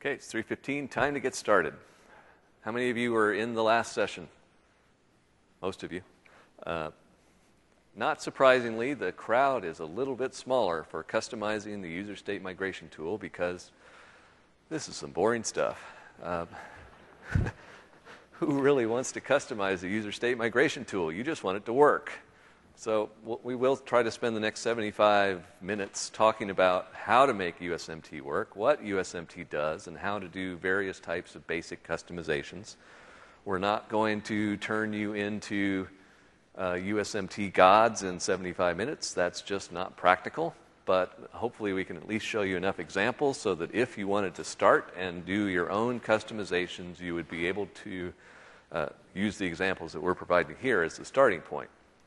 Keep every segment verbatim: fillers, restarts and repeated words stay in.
Okay, it's three fifteen, time to get started. How many of you were in the last session? Most of you. Uh, not surprisingly, the crowd is a little bit smaller for customizing the user state migration tool because this is some boring stuff. Um, who really wants to customize the user state migration tool? You just want it to work. So we will try to spend the next seventy-five minutes talking about how to make U S M T work, what U S M T does, and how to do various types of basic customizations. We're not going to turn you into uh, U S M T gods in seventy-five minutes. That's just not practical. But hopefully we can at least show you enough examples so that if you wanted to start and do your own customizations, you would be able to uh, use the examples that we're providing here as the starting point.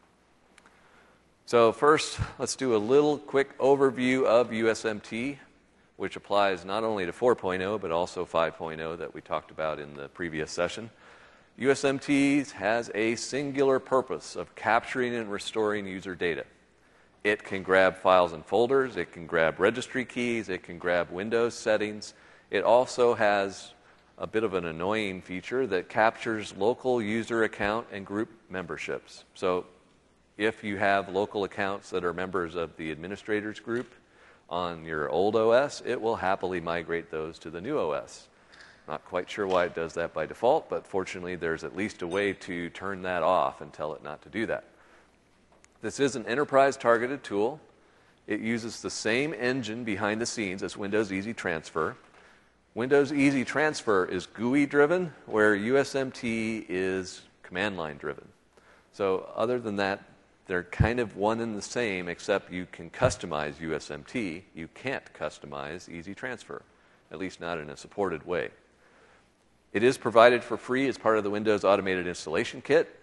So first, let's do a little quick overview of U S M T, which applies not only to four point oh, but also five point oh that we talked about in the previous session. U S M T has a singular purpose of capturing and restoring user data. It can grab files and folders, it can grab registry keys, it can grab Windows settings. It also has a bit of an annoying feature that captures local user account and group memberships. So if you have local accounts that are members of the administrators group on your old O S, it will happily migrate those to the new O S. Not quite sure why it does that by default, but fortunately there's at least a way to turn that off and tell it not to do that. This is an enterprise-targeted tool. It uses the same engine behind the scenes as Windows Easy Transfer. Windows Easy Transfer is G U I-driven, where U S M T is command-line driven. So other than that, they're kind of one and the same, except you can customize U S M T. You can't customize Easy Transfer, at least not in a supported way. It is provided for free as part of the Windows Automated Installation Kit.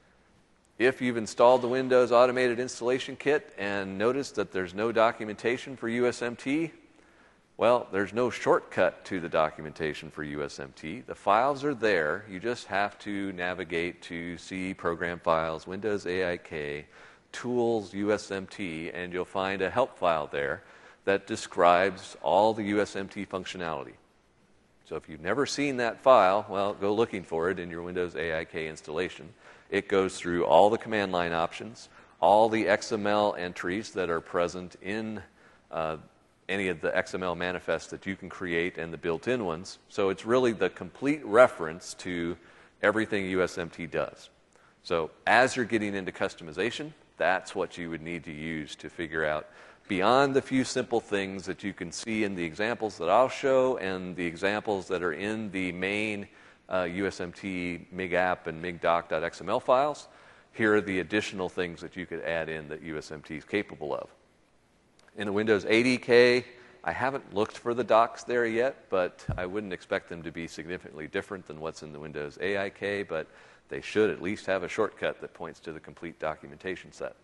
If you've installed the Windows Automated Installation Kit and noticed that there's no documentation for U S M T, well, there's no shortcut to the documentation for U S M T. The files are there. You just have to navigate to C, Program Files, Windows A I K, Tools, U S M T, and you'll find a help file there that describes all the U S M T functionality. So if you've never seen that file, well, go looking for it in your Windows A I K installation. It goes through all the command line options, all the X M L entries that are present in uh, any of the X M L manifests that you can create and the built-in ones. So it's really the complete reference to everything U S M T does. So as you're getting into customization, that's what you would need to use to figure out, beyond the few simple things that you can see in the examples that I'll show and the examples that are in the main uh, U S M T migapp and migdoc.xml files, here are the additional things that you could add in that U S M T is capable of. In the Windows A D K, I haven't looked for the docs there yet, but I wouldn't expect them to be significantly different than what's in the Windows A I K, but they should at least have a shortcut that points to the complete documentation set.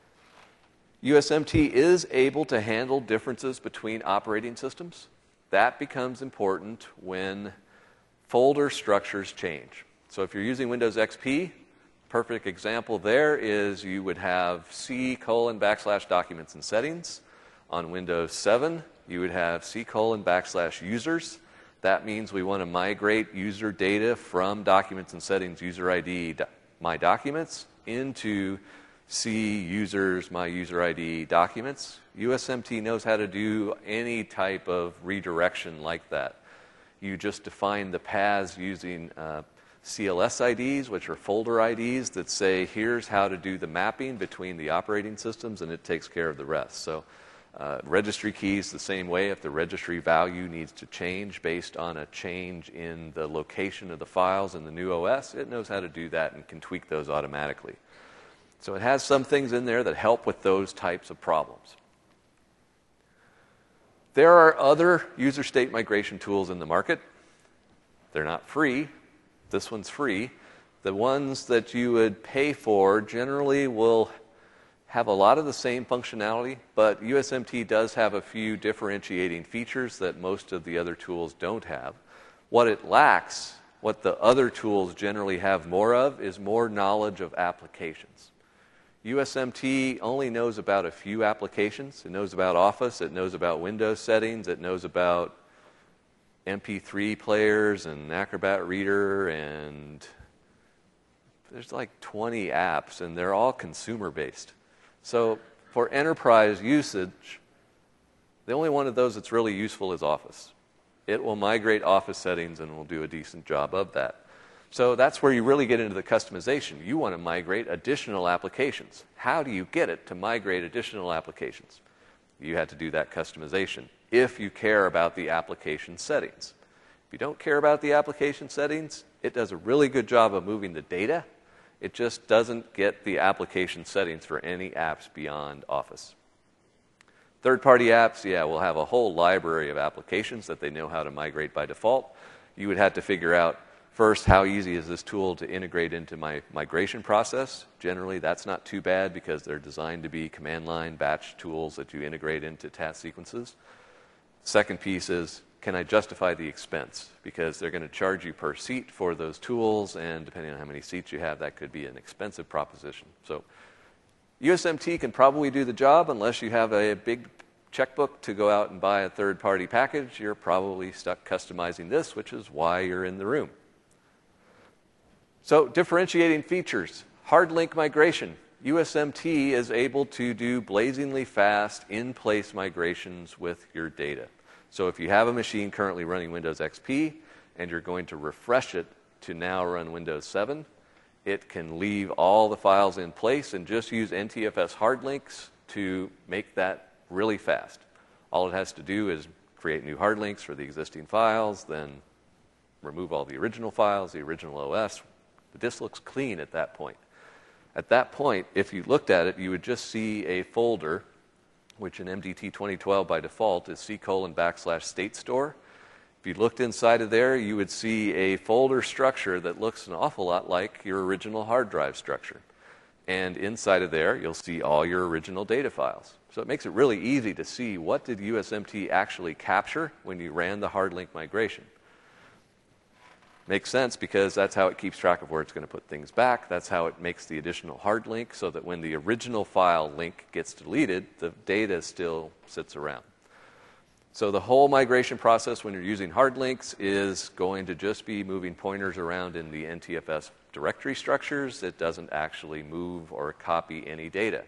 U S M T is able to handle differences between operating systems. That becomes important when folder structures change. So if you're using Windows X P, perfect example there is you would have C colon backslash documents and settings. On Windows seven, you would have C colon backslash users. That means we want to migrate user data from documents and settings user I D my documents into C users my user I D documents. U S M T knows how to do any type of redirection like that. You just define the paths using uh, C L S I Ds, which are folder I Ds that say here's how to do the mapping between the operating systems, and it takes care of the rest. So uh, registry keys the same way. If the registry value needs to change based on a change in the location of the files in the new O S, it knows how to do that and can tweak those automatically. So it has some things in there that help with those types of problems. There are other user state migration tools in the market. They're not free. This one's free. The ones that you would pay for generally will have a lot of the same functionality, but U S M T does have a few differentiating features that most of the other tools don't have. What it lacks, what the other tools generally have more of, is more knowledge of applications. U S M T only knows about a few applications. It knows about Office, it knows about Windows settings, it knows about M P three players and Acrobat Reader, and there's like twenty apps, and they're all consumer-based. So for enterprise usage, the only one of those that's really useful is Office. It will migrate Office settings and will do a decent job of that. So that's where you really get into the customization. You want to migrate additional applications. How do you get it to migrate additional applications? You had to do that customization if you care about the application settings. If you don't care about the application settings, it does a really good job of moving the data. It just doesn't get the application settings for any apps beyond Office. Third-party apps, yeah, will have a whole library of applications that they know how to migrate by default. You would have to figure out, first, how easy is this tool to integrate into my migration process? Generally, that's not too bad because they're designed to be command line batch tools that you integrate into task sequences. Second piece is, can I justify the expense? Because they're going to charge you per seat for those tools, and depending on how many seats you have, that could be an expensive proposition. So U S M T can probably do the job unless you have a big checkbook to go out and buy a third-party package. You're probably stuck customizing this, which is why you're in the room. So differentiating features, hard link migration. U S M T is able to do blazingly fast in-place migrations with your data. So if you have a machine currently running Windows X P and you're going to refresh it to now run Windows seven, it can leave all the files in place and just use N T F S hard links to make that really fast. All it has to do is create new hard links for the existing files, then remove all the original files, the original O S. The disk looks clean at that point. At that point, if you looked at it, you would just see a folder, which in M D T twenty twelve by default is C colon backslash state store. If you looked inside of there, you would see a folder structure that looks an awful lot like your original hard drive structure. And inside of there, you'll see all your original data files. So it makes it really easy to see what did U S M T actually capture when you ran the hard link migration. Makes sense because that's how it keeps track of where it's going to put things back. That's how it makes the additional hard link so that when the original file link gets deleted, the data still sits around. So the whole migration process when you're using hard links is going to just be moving pointers around in the N T F S directory structures. It doesn't actually move or copy any data.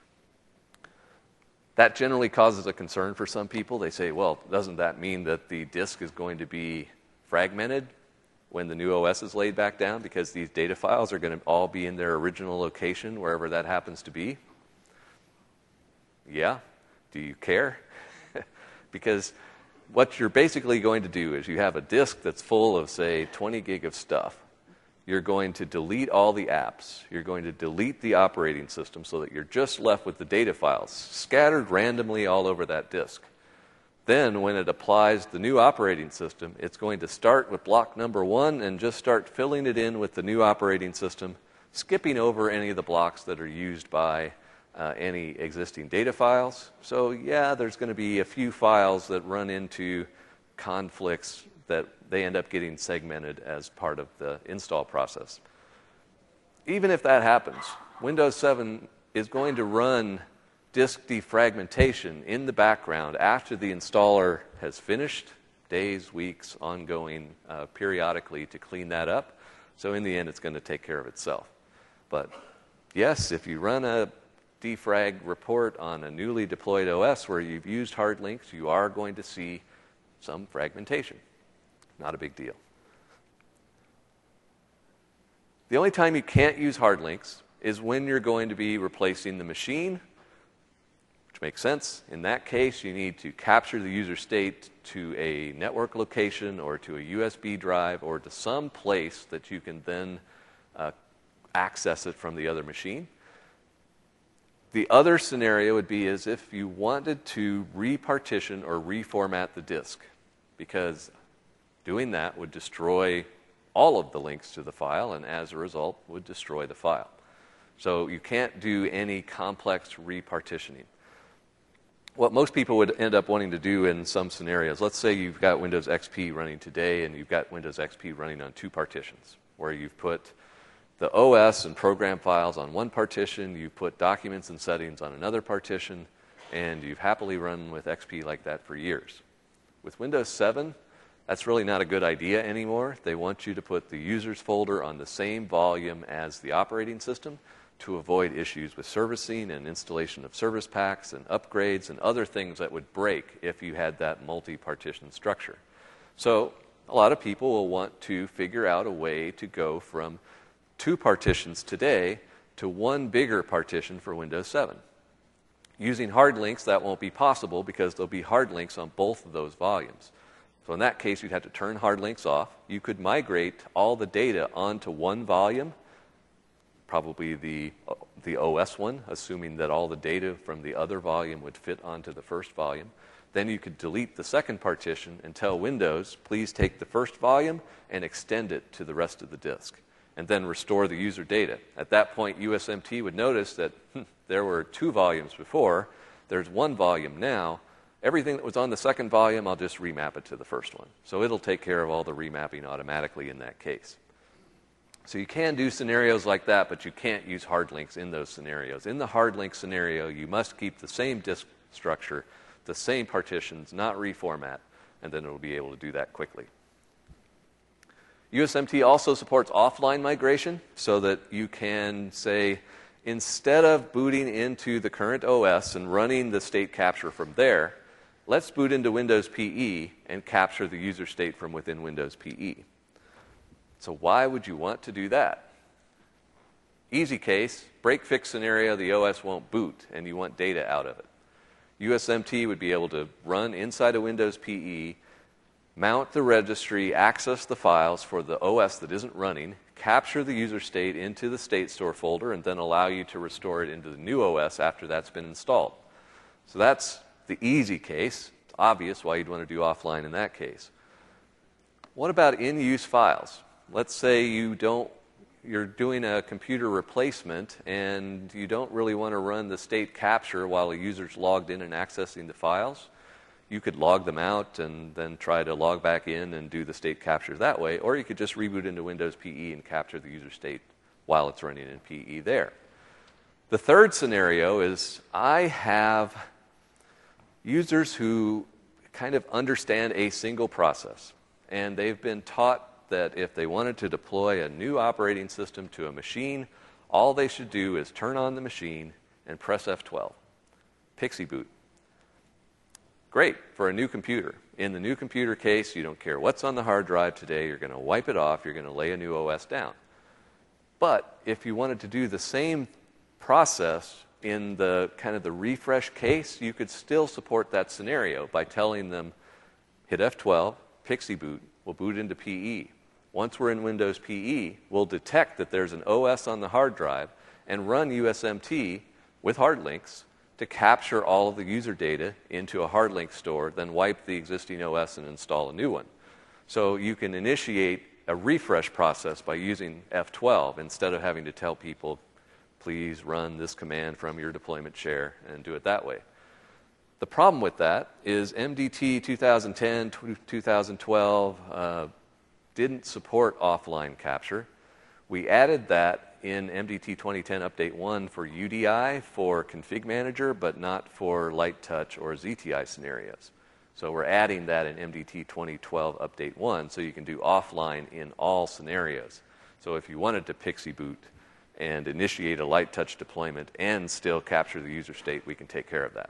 That generally causes a concern for some people. They say, well, doesn't that mean that the disk is going to be fragmented when the new O S is laid back down because these data files are going to all be in their original location, wherever that happens to be? Yeah. Do you care? Because what you're basically going to do is you have a disk that's full of, say, twenty gig of stuff. You're going to delete all the apps. You're going to delete the operating system so that you're just left with the data files scattered randomly all over that disk. Then when it applies the new operating system, it's going to start with block number one and just start filling it in with the new operating system, skipping over any of the blocks that are used by uh, any existing data files. So yeah, there's going to be a few files that run into conflicts that they end up getting segmented as part of the install process. Even if that happens, Windows seven is going to run disk defragmentation in the background after the installer has finished, days, weeks, ongoing, uh, periodically to clean that up. So in the end, it's going to take care of itself. But yes, if you run a defrag report on a newly deployed O S where you've used hard links, you are going to see some fragmentation. Not a big deal. The only time you can't use hard links is when you're going to be replacing the machine, which makes sense. In that case, you need to capture the user state to a network location or to a U S B drive or to some place that you can then uh, access it from the other machine. The other scenario would be as if you wanted to repartition or reformat the disk, because doing that would destroy all of the links to the file and as a result would destroy the file. So you can't do any complex repartitioning. What most people would end up wanting to do in some scenarios, let's say you've got Windows X P running today and you've got Windows X P running on two partitions, where you've put the O S and program files on one partition, you put documents and settings on another partition, and you've happily run with X P like that for years. With Windows seven, That's really not a good idea anymore. They want you to put the users folder on the same volume as the operating system to avoid issues with servicing and installation of service packs and upgrades and other things that would break if you had that multi-partition structure. So a lot of people will want to figure out a way to go from two partitions today to one bigger partition for Windows seven. Using hard links, that won't be possible because there'll be hard links on both of those volumes. So in that case, you'd have to turn hard links off. You could migrate all the data onto one volume, probably the, the O S one, assuming that all the data from the other volume would fit onto the first volume. Then you could delete the second partition and tell Windows, please take the first volume and extend it to the rest of the disk, and then restore the user data. At that point, U S M T would notice that hmm, there were two volumes before, there's one volume now. Everything that was on the second volume, I'll just remap it to the first one. So it'll take care of all the remapping automatically in that case. So you can do scenarios like that, but you can't use hard links in those scenarios. In the hard link scenario, you must keep the same disk structure, the same partitions, not reformat, and then it'll be able to do that quickly. U S M T also supports offline migration so that you can say, instead of booting into the current O S and running the state capture from there, let's boot into Windows P E and capture the user state from within Windows P E. So why would you want to do that? Easy case, break-fix scenario, the O S won't boot, and you want data out of it. U S M T would be able to run inside of Windows P E, mount the registry, access the files for the O S that isn't running, capture the user state into the state store folder, and then allow you to restore it into the new O S after that's been installed. So that's the easy case. It's obvious why you'd want to do offline in that case. What about in-use files? Let's say you don't, you're doing a computer replacement and you don't really want to run the state capture while a user's logged in and accessing the files. You could log them out and then try to log back in and do the state capture that way, or you could just reboot into Windows P E and capture the user state while it's running in P E there. The third scenario is I have users who kind of understand a single process, and they've been taught that if they wanted to deploy a new operating system to a machine, all they should do is turn on the machine and press F twelve. Pixie boot. Great for a new computer. In the new computer case, you don't care what's on the hard drive today. You're going to wipe it off. You're going to lay a new O S down. But if you wanted to do the same process in the kind of the refresh case, you could still support that scenario by telling them, hit F twelve, Pixie boot, we'll boot into P E. Once we're in Windows P E, we'll detect that there's an O S on the hard drive and run U S M T with hard links to capture all of the user data into a hard link store, then wipe the existing O S and install a new one. So you can initiate a refresh process by using F twelve instead of having to tell people, please run this command from your deployment share and do it that way. The problem with that is M D T twenty ten, twenty twelve uh, didn't support offline capture. We added that in M D T twenty ten Update one for U D I, for Config Manager, but not for Light Touch or Z T I scenarios. So we're adding that in M D T twenty twelve Update one so you can do offline in all scenarios. So if you wanted to Pixie boot and initiate a Light Touch deployment and still capture the user state, we can take care of that.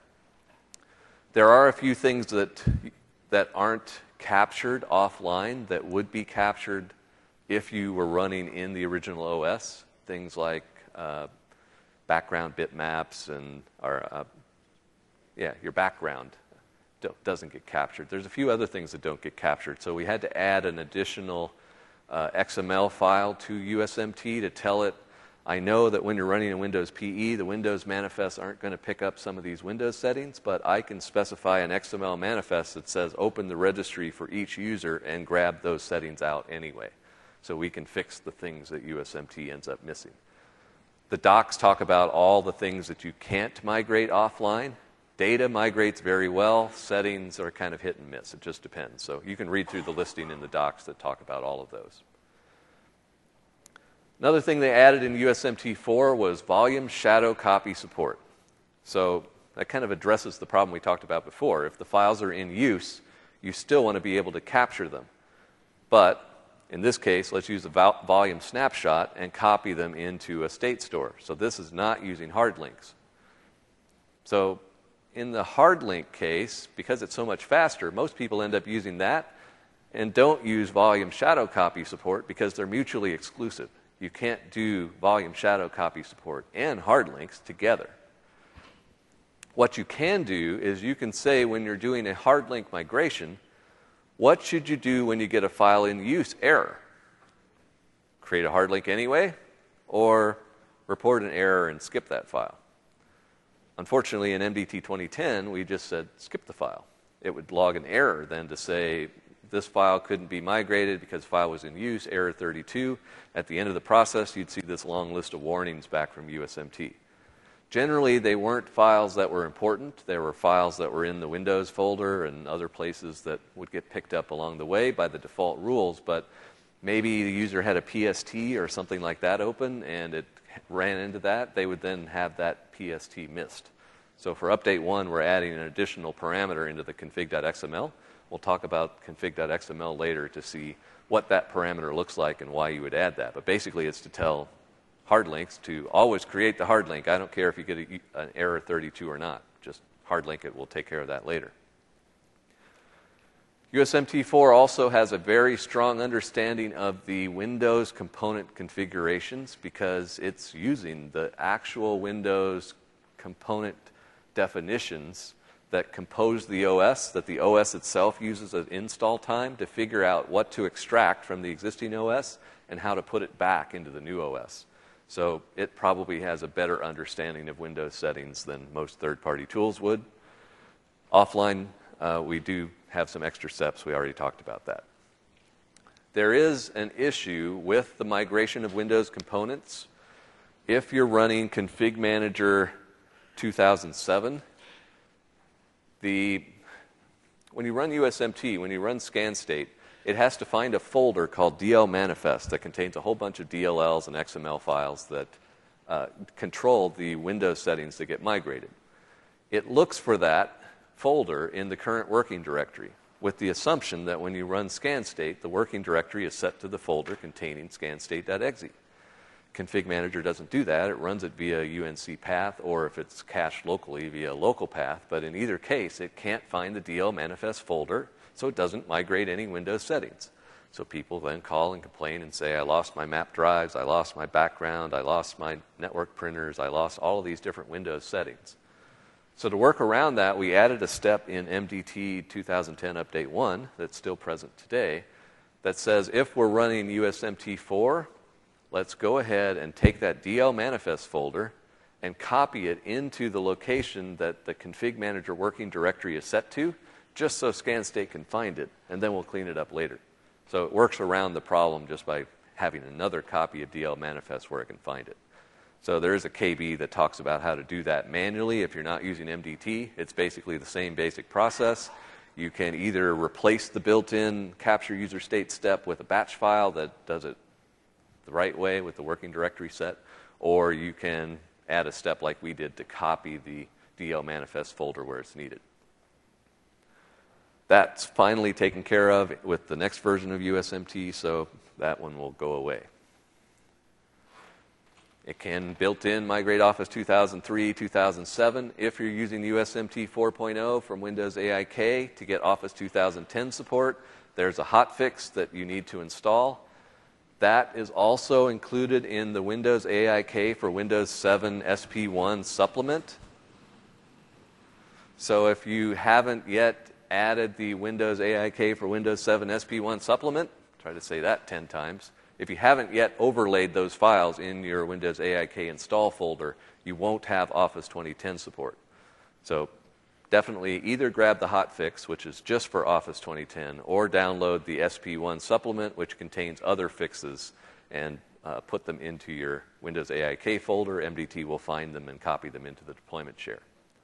There are a few things that, that aren't captured offline that would be captured if you were running in the original O S. Things like uh, background bitmaps and, or, uh, yeah, your background doesn't get captured. There's a few other things that don't get captured. So we had to add an additional uh, X M L file to U S M T to tell it, I know that when you're running in Windows P E, the Windows manifests aren't going to pick up some of these Windows settings, but I can specify an X M L manifest that says open the registry for each user and grab those settings out anyway. So we can fix the things that U S M T ends up missing. The docs talk about all the things that you can't migrate offline. Data migrates very well. Settings are kind of hit and miss. It just depends. So you can read through the listing in the docs that talk about all of those. Another thing they added in U S M T four was volume shadow copy support. So that kind of addresses the problem we talked about before. If the files are in use, you still want to be able to capture them. But in this case, let's use the vol- volume snapshot and copy them into a state store. So this is not using hard links. So in the hard link case, because it's so much faster, most people end up using that and don't use volume shadow copy support because they're mutually exclusive. You can't do volume shadow copy support and hard links together. What you can do is you can say when you're doing a hard link migration, what should you do when you get a file in use error? Create a hard link anyway, or report an error and skip that file? Unfortunately, in M D T twenty ten, we just said skip the file. It would log an error then to say this file couldn't be migrated because the file was in use, error thirty-two. At the end of the process, you'd see this long list of warnings back from U S M T. Generally, they weren't files that were important. They were files that were in the Windows folder and other places that would get picked up along the way by the default rules, but maybe the user had a P S T or something like that open and it ran into that. They would then have that P S T missed. So for update one, we're adding an additional parameter into the config.xml. We'll talk about config.xml later to see what that parameter looks like and why you would add that. But basically, it's to tell hard links to always create the hard link. I don't care if you get a, an error thirty-two or not. Just hard link it. We'll take care of that later. U S M T four also has a very strong understanding of the Windows component configurations because it's using the actual Windows component definitions that compose the O S, that the O S itself uses as install time to figure out what to extract from the existing O S and how to put it back into the new O S. So it probably has a better understanding of Windows settings than most third-party tools would. Offline, uh, we do have some extra steps. We already talked about that. There is an issue with the migration of Windows components. If you're running Config Manager two thousand seven, the, when you run U S M T, when you run ScanState, it has to find a folder called D L manifest that contains a whole bunch of D L Ls and X M L files that uh, control the Windows settings that get migrated. It looks for that folder in the current working directory with the assumption that when you run ScanState, the working directory is set to the folder containing scanstate.exe. Config Manager doesn't do that. It runs it via U N C path, or if it's cached locally, via local path. But in either case, it can't find the D L manifest folder, so it doesn't migrate any Windows settings. So people then call and complain and say, I lost my map drives, I lost my background, I lost my network printers, I lost all of these different Windows settings. So to work around that, we added a step in M D T two thousand ten Update one that's still present today that says if we're running U S M T four, let's go ahead and take that D L manifest folder and copy it into the location that the Config Manager working directory is set to, just so ScanState can find it, and then we'll clean it up later. So it works around the problem just by having another copy of D L manifest where it can find it. So there is a K B that talks about how to do that manually if you're not using M D T. It's basically the same basic process. You can either replace the built-in capture user state step with a batch file that does it the right way with the working directory set, or you can add a step like we did to copy the D L manifest folder where it's needed. That's finally taken care of with the next version of U S M T, so that one will go away. It can built-in migrate Office two thousand three, two thousand seven. If you're using U S M T four point oh from Windows A I K to get Office two thousand ten support, there's a hotfix that you need to install. That is also included in the Windows A I K for Windows seven S P one supplement. So if you haven't yet added the Windows A I K for Windows seven S P one supplement, try to say that ten times. If you haven't yet overlaid those files in your Windows A I K install folder, you won't have Office twenty ten support. So definitely either grab the hotfix, which is just for Office twenty ten, or download the S P one supplement, which contains other fixes, and uh, put them into your Windows A I K folder. M D T will find them and copy them into the deployment share.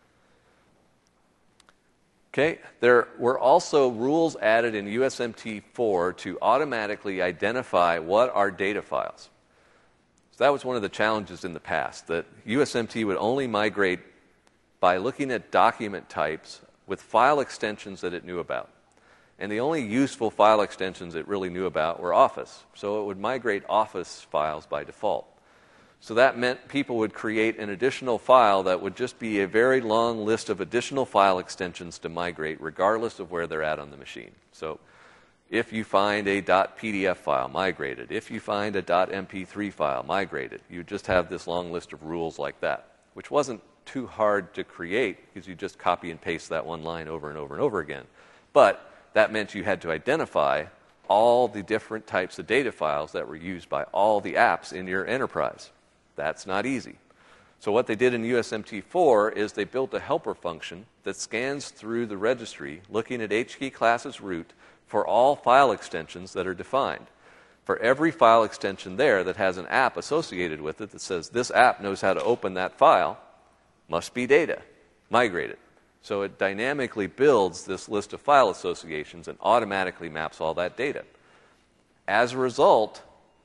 Okay, there were also rules added in U S M T four to automatically identify what are data files. So that was one of the challenges in the past, that U S M T would only migrate by looking at document types with file extensions that it knew about. And the only useful file extensions it really knew about were Office. So it would migrate Office files by default. So that meant people would create an additional file that would just be a very long list of additional file extensions to migrate, regardless of where they're at on the machine. So if you find a .pdf file, migrate it. If you find a .m p three file, migrate it. You just have this long list of rules like that, which wasn't too hard to create because you just copy and paste that one line over and over and over again. But that meant you had to identify all the different types of data files that were used by all the apps in your enterprise. That's not easy. So what they did in U S M T four is they built a helper function that scans through the registry, looking at HKey class's root for all file extensions that are defined. For every file extension there that has an app associated with it that says this app knows how to open that file, must be data. Migrate it. So it dynamically builds this list of file associations and automatically maps all that data. As a result,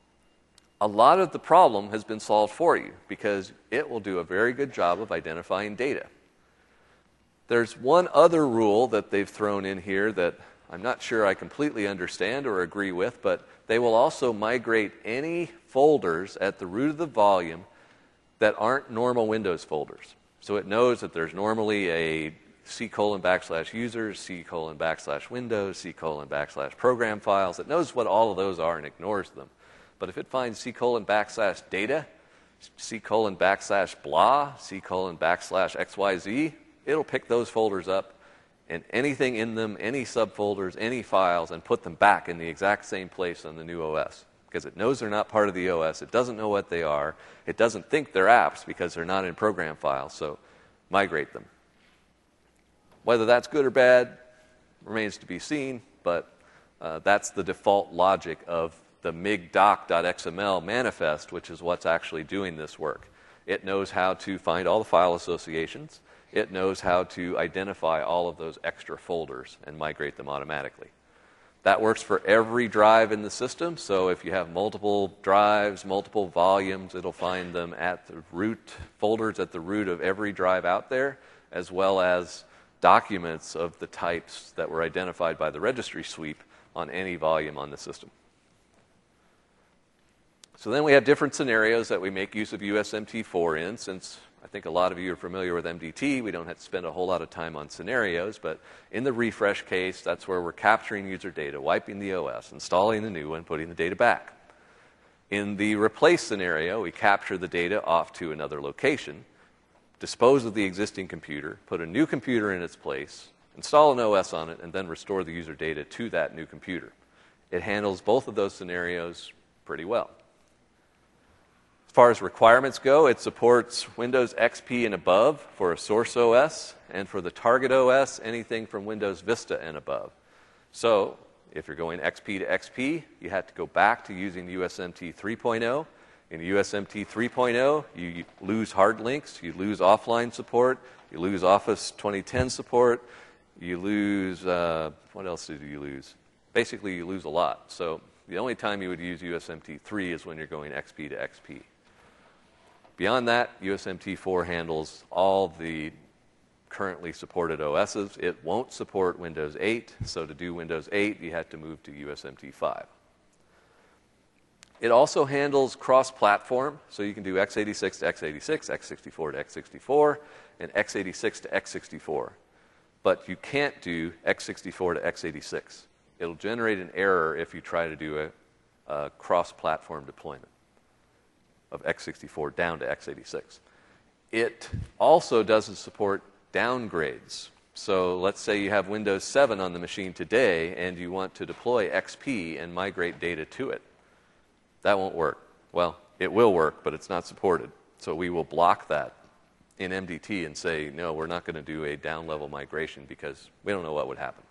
a lot of the problem has been solved for you because it will do a very good job of identifying data. There's one other rule that they've thrown in here that I'm not sure I completely understand or agree with, but they will also migrate any folders at the root of the volume that aren't normal Windows folders. So it knows that there's normally a C colon backslash users, C colon backslash Windows, C colon backslash program files. It knows what all of those are and ignores them. But if it finds C colon backslash data, C colon backslash blah, C colon backslash X Y Z, it'll pick those folders up and anything in them, any subfolders, any files, and put them back in the exact same place on the new O S. Because it knows they're not part of the O S. It doesn't know what they are. It doesn't think they're apps because they're not in program files. So migrate them. Whether that's good or bad remains to be seen, but uh, that's the default logic of the migdoc.xml manifest, which is what's actually doing this work. It knows how to find all the file associations. It knows how to identify all of those extra folders and migrate them automatically. That works for every drive in the system. So if you have multiple drives, multiple volumes, it'll find them at the root, folders at the root of every drive out there, as well as documents of the types that were identified by the registry sweep on any volume on the system. So then we have different scenarios that we make use of U S M T four in. Since I think a lot of you are familiar with M D T, we don't have to spend a whole lot of time on scenarios, but in the refresh case, that's where we're capturing user data, wiping the O S, installing the new one, putting the data back. In the replace scenario, we capture the data off to another location, dispose of the existing computer, put a new computer in its place, install an O S on it, and then restore the user data to that new computer. It handles both of those scenarios pretty well. As far as requirements go, it supports Windows X P and above for a source O S, and for the target O S, anything from Windows Vista and above. So if you're going X P to X P, you have to go back to using U S M T three point oh. In U S M T three point oh, you, you lose hard links, you lose offline support, you lose Office twenty ten support, you lose, uh, what else did you lose? Basically, you lose a lot. So the only time you would use U S M T three is when you're going X P to X P. Beyond that, U S M T four handles all the currently supported O Ss. It won't support Windows eight, so to do Windows eight, you have to move to U S M T five. It also handles cross-platform, so you can do x eighty-six to x eighty-six, x sixty-four to x sixty-four, and x eighty-six to x sixty-four. But you can't do x sixty-four to x eighty-six. It'll generate an error if you try to do a, a cross-platform deployment of x sixty-four down to x eighty-six. It also doesn't support downgrades. So let's say you have Windows seven on the machine today and you want to deploy X P and migrate data to it. That won't work. Well, it will work, but it's not supported. So we will block that in M D T and say, no, we're not going to do a down-level migration because we don't know what would happen.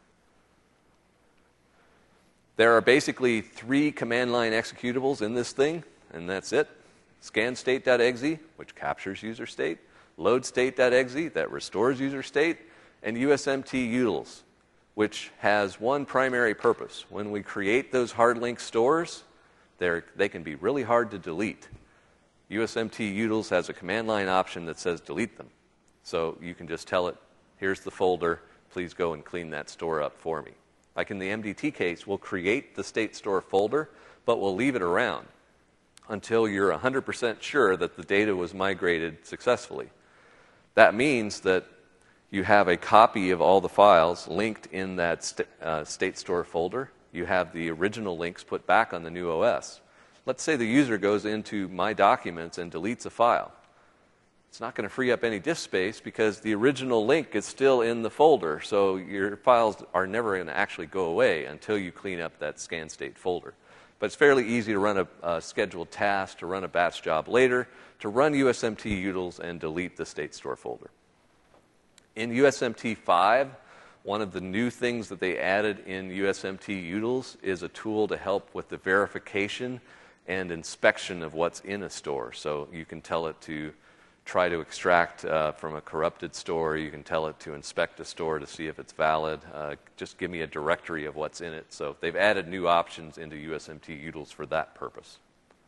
There are basically three command line executables in this thing, and that's it. Scan state.exe, which captures user state, load state.exe, that restores user state, and U S M T utils, which has one primary purpose. When we create those hard link stores, they can be really hard to delete. U S M T utils has a command line option that says delete them. So you can just tell it, here's the folder, please go and clean that store up for me. like in the M D T case, we'll create the state store folder, but we'll leave it around until you're one hundred percent sure that the data was migrated successfully. That means that you have a copy of all the files linked in that st- uh, state store folder. You have the original links put back on the new O S. Let's say the user goes into My Documents and deletes a file. It's not going to free up any disk space because the original link is still in the folder, so your files are never going to actually go away until you clean up that scan state folder. But it's fairly easy to run a, a scheduled task, to run a batch job later, to run U S M T utils and delete the state store folder. In U S M T five, one of the new things that they added in U S M T utils is a tool to help with the verification and inspection of what's in a store. So you can tell it to try to extract uh, from a corrupted store. You can tell it to inspect a store to see if it's valid. Uh, just give me a directory of what's in it. So they've added new options into U S M T utils for that purpose.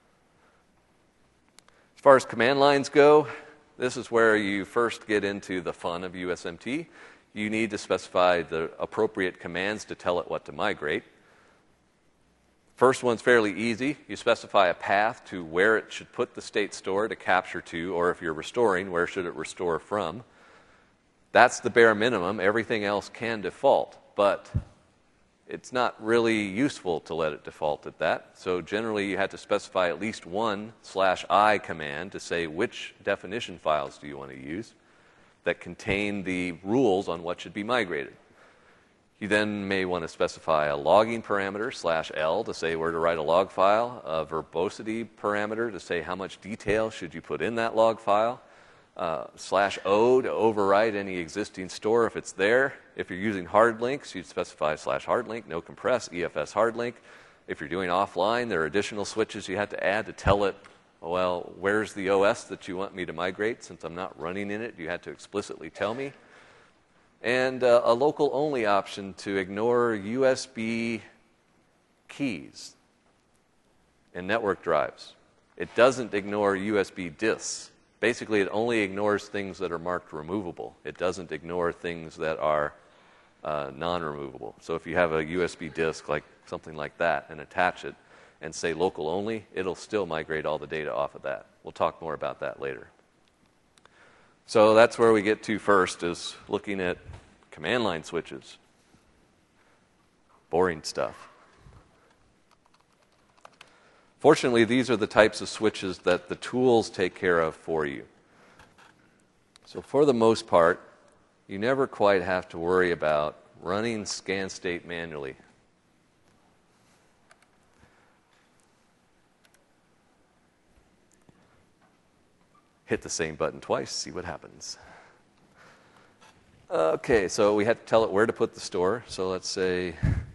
As far as command lines go, this is where you first get into the fun of U S M T. You need to specify the appropriate commands to tell it what to migrate. First one's fairly easy. You specify a path to where it should put the state store to capture to, or if you're restoring, where should it restore from. That's the bare minimum. Everything else can default, but it's not really useful to let it default at that. So generally you have to specify at least one slash I command to say which definition files do you want to use that contain the rules on what should be migrated. You then may want to specify a logging parameter, slash L, to say where to write a log file, a verbosity parameter to say how much detail should you put in that log file, uh, slash O to overwrite any existing store if it's there. If you're using hard links, you'd specify slash hard link, no compress, E F S hard link. If you're doing offline, there are additional switches you have to add to tell it, well, where's the O S that you want me to migrate? Since I'm not running in it, you had to explicitly tell me. And uh, a local-only option to ignore U S B keys and network drives. It doesn't ignore U S B disks. Basically, it only ignores things that are marked removable. It doesn't ignore things that are uh, non-removable. So if you have a U S B disk, like something like that, and attach it and say local only, it'll still migrate all the data off of that. We'll talk more about that later. So that's where we get to first, is looking at command line switches. Boring stuff. Fortunately, these are the types of switches that the tools take care of for you. So for the most part, you never quite have to worry about running scan state manually. Hit the same button twice, see what happens. Okay, so we have to tell it where to put the store. So let's say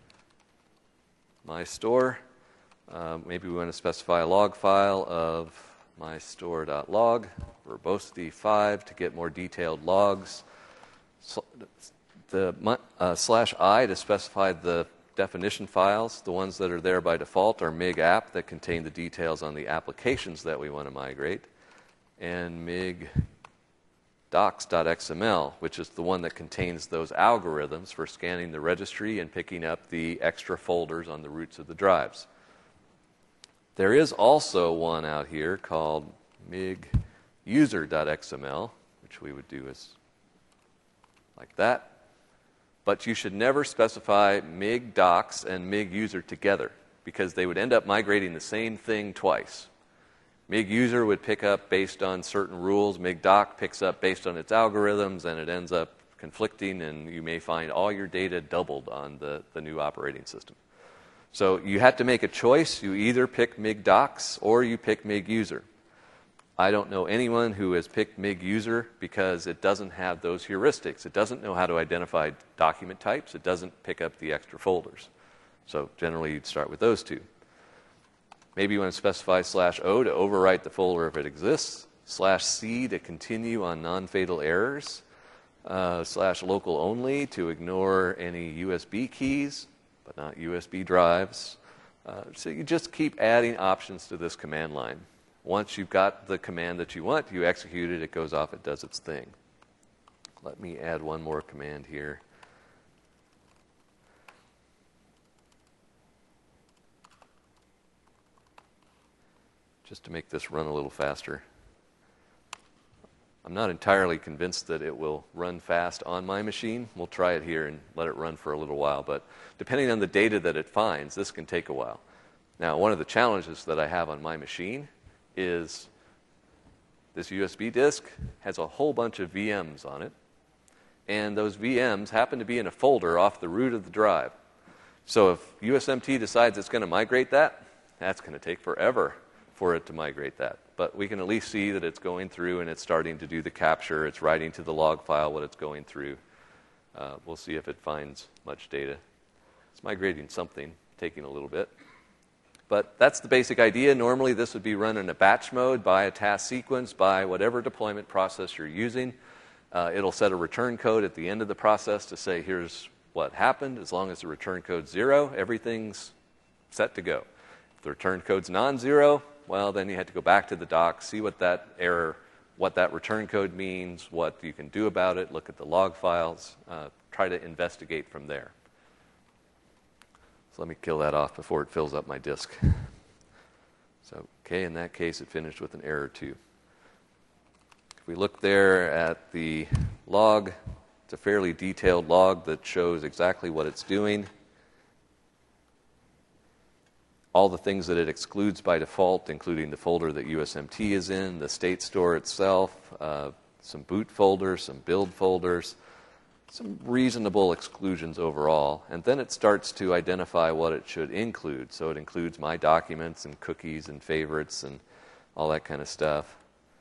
my store. Uh, maybe we want to specify a log file of my store.log, verbosity five to get more detailed logs. So the uh, slash I to specify the definition files. The ones that are there by default are mig app that contain the details on the applications that we want to migrate, and mig docs.xml, which is the one that contains those algorithms for scanning the registry and picking up the extra folders on the roots of the drives. There is also one out here called mig user.xml, which we would do as like that. But you should never specify mig docs and mig user together, because they would end up migrating the same thing twice. Mig user would pick up based on certain rules. Mig doc picks up based on its algorithms, and it ends up conflicting, and you may find all your data doubled on the, the new operating system. So you have to make a choice. You either pick mig docs or you pick mig user. I don't know anyone who has picked mig user because it doesn't have those heuristics. It doesn't know how to identify document types. It doesn't pick up the extra folders. So generally you'd start with those two. Maybe you want to specify slash O to overwrite the folder if it exists, slash C to continue on non-fatal errors, uh, slash local only to ignore any U S B keys, but not U S B drives. Uh, so you just keep adding options to this command line. Once you've got the command that you want, you execute it, it goes off, it does its thing. Let me add one more command here. just to make this run a little faster. I'm not entirely convinced that it will run fast on my machine. We'll try it here and let it run for a little while. But depending on the data that it finds, this can take a while. Now, one of the challenges that I have on my machine is this U S B disk has a whole bunch of V Ms on it. And those V Ms happen to be in a folder off the root of the drive. So if U S M T decides it's going to migrate that, that's going to take forever for it to migrate that. But we can at least see that it's going through and it's starting to do the capture. It's writing to the log file what it's going through. Uh, we'll see if it finds much data. It's migrating something, taking a little bit. But that's the basic idea. Normally this would be run in a batch mode by a task sequence, by whatever deployment process you're using. Uh, it'll set a return code at the end of the process to say here's what happened. As long as the return code's zero, everything's set to go. If the return code's non-zero, well, then you have to go back to the doc, see what that error, what that return code means, what you can do about it, look at the log files, uh, try to investigate from there. So let me kill that off before it fills up my disk. So, okay, in that case, it finished with an error too. If we look there at the log, it's a fairly detailed log that shows exactly what it's doing. All the things that it excludes by default, including the folder that U S M T is in, the state store itself, uh, some boot folders, some build folders, some reasonable exclusions overall. And then it starts to identify what it should include. So it includes my documents and cookies and favorites and all that kind of stuff.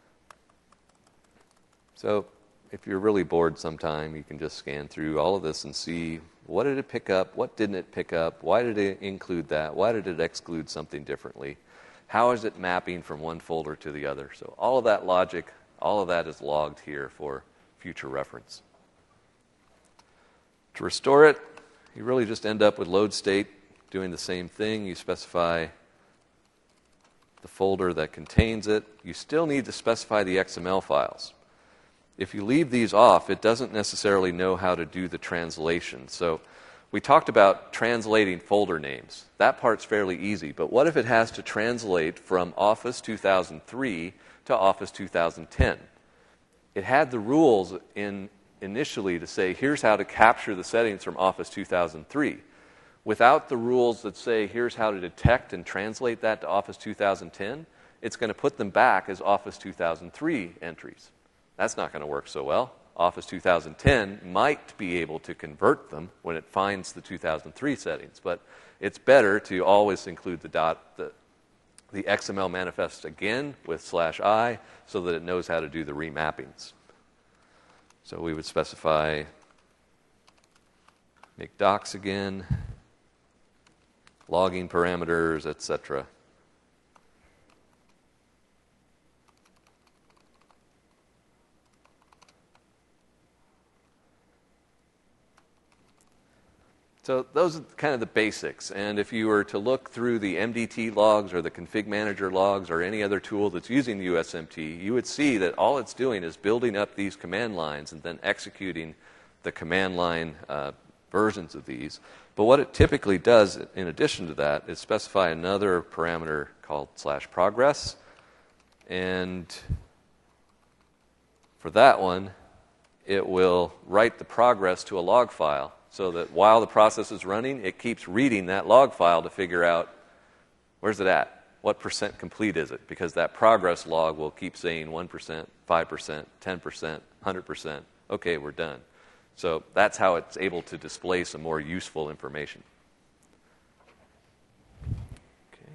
So if you're really bored sometime, you can just scan through all of this and see what did it pick up, what didn't it pick up, why did it include that, why did it exclude something differently, how is it mapping from one folder to the other. So all of that logic, all of that is logged here for future reference. To restore it, you really just end up with load state doing the same thing. You specify the folder that contains it. You still need to specify the X M L files. If you leave these off, it doesn't necessarily know how to do the translation. So we talked about translating folder names. That part's fairly easy. But what if it has to translate from Office two thousand three to Office two thousand ten? It had the rules in initially to say, here's how to capture the settings from Office two thousand three. Without the rules that say, here's how to detect and translate that to Office two thousand ten, it's going to put them back as Office two thousand three entries. That's not going to work so well. Office two thousand ten might be able to convert them when it finds the two thousand three settings, but it's better to always include the, dot, the, the X M L manifest again with slash I so that it knows how to do the remappings. So we would specify make docs again, logging parameters, et cetera. So those are kind of the basics. And if you were to look through the M D T logs or the config manager logs or any other tool that's using U S M T, you would see that all it's doing is building up these command lines and then executing the command line uh, versions of these. But what it typically does, in addition to that, is specify another parameter called slash progress. And for that one, it will write the progress to a log file, so that while the process is running, it keeps reading that log file to figure out where's it at, what percent complete is it, because that progress log will keep saying one percent, five percent, ten percent, one hundred percent. Okay, we're done. So that's how it's able to display some more useful information. Okay.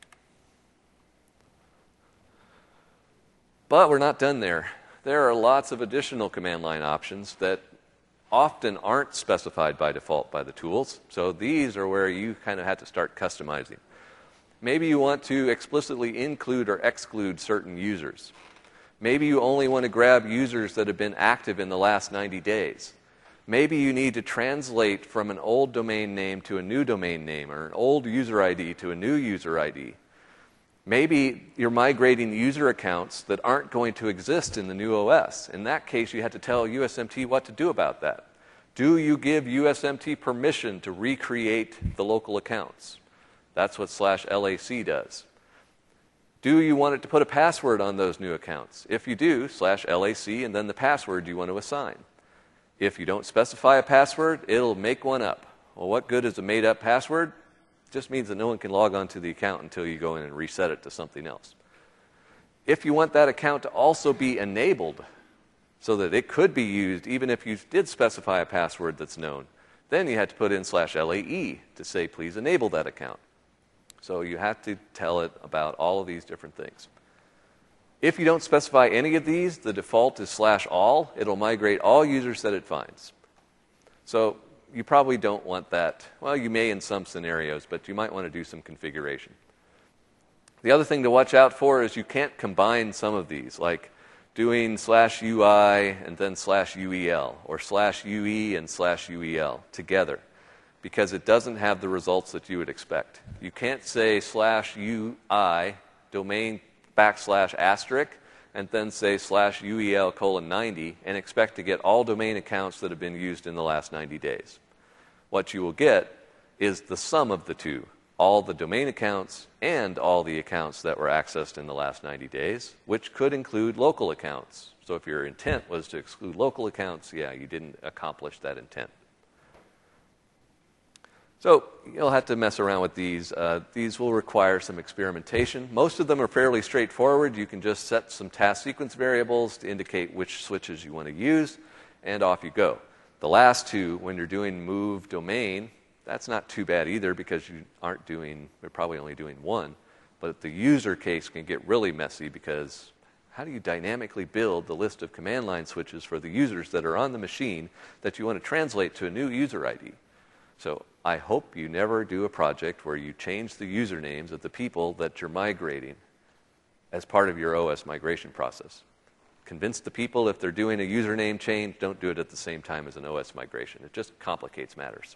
But we're not done there. There are lots of additional command line options that often aren't specified by default by the tools. So these are where you kind of have to start customizing. Maybe you want to explicitly include or exclude certain users. Maybe you only want to grab users that have been active in the last ninety days. Maybe you need to translate from an old domain name to a new domain name, or an old user I D to a new user I D. Maybe you're migrating user accounts that aren't going to exist in the new O S. In that case, you had to tell U S M T what to do about that. Do you give U S M T permission to recreate the local accounts? That's what slash L A C does. Do you want it to put a password on those new accounts? If you do, slash L A C and then the password you want to assign. If you don't specify a password, it'll make one up. Well, what good is a made-up password? It just means that no one can log onto the account until you go in and reset it to something else. If you want that account to also be enabled so that it could be used even if you did specify a password that's known, then you had to put in slash L A E to say, please enable that account. So you have to tell it about all of these different things. If you don't specify any of these, the default is slash all. It'll migrate all users that it finds. So you probably don't want that. Well, you may in some scenarios, but you might want to do some configuration. The other thing to watch out for is you can't combine some of these, like doing slash U I and then slash U E L, or slash U E and slash U E L together, because it doesn't have the results that you would expect. You can't say slash U I domain backslash asterisk and then say slash U E L colon ninety and expect to get all domain accounts that have been used in the last ninety days. What you will get is the sum of the two, all the domain accounts and all the accounts that were accessed in the last ninety days, which could include local accounts. So if your intent was to exclude local accounts, yeah, you didn't accomplish that intent. So you'll have to mess around with these. Uh, these will require some experimentation. Most of them are fairly straightforward. You can just set some task sequence variables to indicate which switches you want to use, and off you go. The last two, when you're doing move domain, that's not too bad either because you aren't doing, you're probably only doing one. But the user case can get really messy because how do you dynamically build the list of command line switches for the users that are on the machine that you want to translate to a new user I D? So I hope you never do a project where you change the usernames of the people that you're migrating as part of your O S migration process. Convince the people if they're doing a username change, don't do it at the same time as an O S migration. It just complicates matters.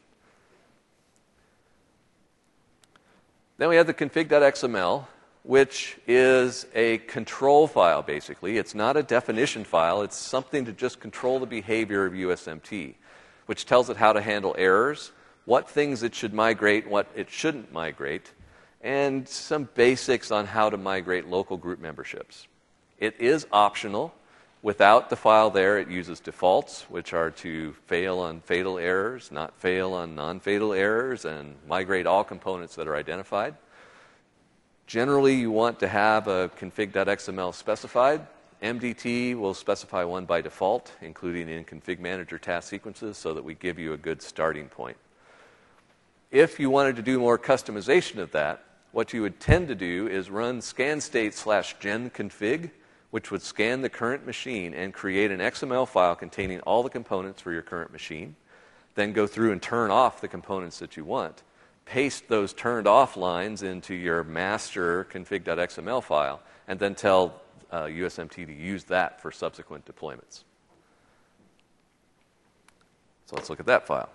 Then we have the config.xml, which is a control file, basically. It's not a definition file. It's something to just control the behavior of U S M T, which tells it how to handle errors, what things it should migrate, what it shouldn't migrate, and some basics on how to migrate local group memberships. It is optional. Without the file there, it uses defaults, which are to fail on fatal errors, not fail on non-fatal errors, and migrate all components that are identified. Generally, you want to have a config.xml specified. M D T will specify one by default, including in config manager task sequences, so that we give you a good starting point. If you wanted to do more customization of that, what you would tend to do is run scan state slash gen config, which would scan the current machine and create an X M L file containing all the components for your current machine, then go through and turn off the components that you want, paste those turned off lines into your master config.xml file, and then tell uh, U S M T to use that for subsequent deployments. So let's look at that file.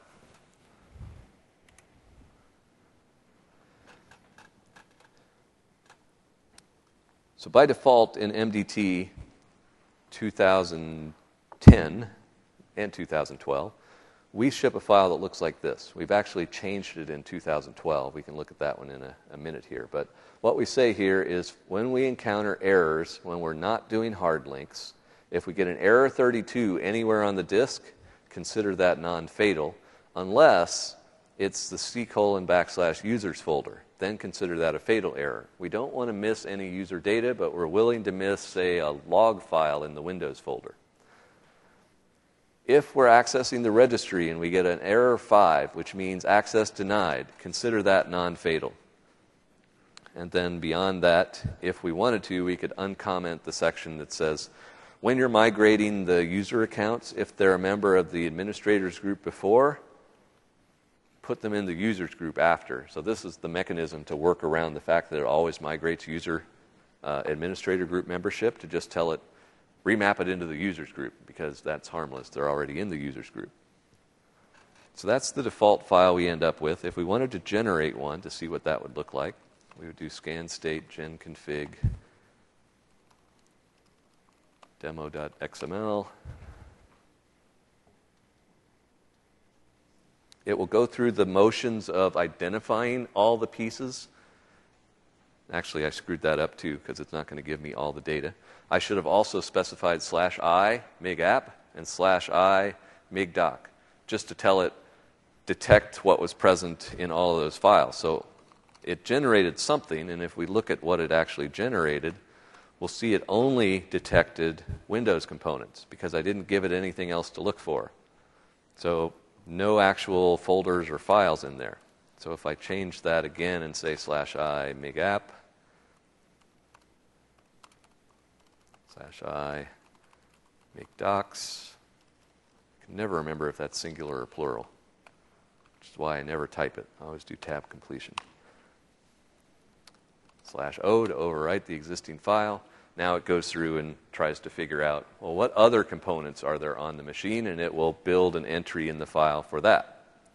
So by default in M D T two thousand ten and two thousand twelve, we ship a file that looks like this. We've actually changed it in two thousand twelve. We can look at that one in a, a minute here. But what we say here is when we encounter errors, when we're not doing hard links, if we get an error thirty-two anywhere on the disk, consider that non-fatal, unless it's the C colon backslash users folder. Then consider that a fatal error. We don't want to miss any user data, but we're willing to miss, say, a log file in the Windows folder. If we're accessing the registry and we get an error five, which means access denied, consider that non-fatal. And then beyond that, if we wanted to, we could uncomment the section that says, when you're migrating the user accounts, if they're a member of the administrators group before, put them in the users group after. So this is the mechanism to work around the fact that it always migrates user uh, administrator group membership, to just tell it, remap it into the users group, because that's harmless. They're already in the users group. So that's the default file we end up with. If we wanted to generate one to see what that would look like, we would do scan state gen config demo.xml. It will go through the motions of identifying all the pieces Actually, I screwed that up too because it's not going to give me all the data. I should have also specified slash I migapp and slash I migdoc just to tell it detect what was present in all of those files. So it generated something, and if we look at what it actually generated, we'll see it only detected Windows components because I didn't give it anything else to look for. So no actual folders or files in there. So if I change that again and say slash I migapp, slash I migdocs, I can never remember if that's singular or plural, which is why I never type it. I always do tab completion. Slash O to overwrite the existing file. Now it goes through and tries to figure out, well, what other components are there on the machine, and it will build an entry in the file for that.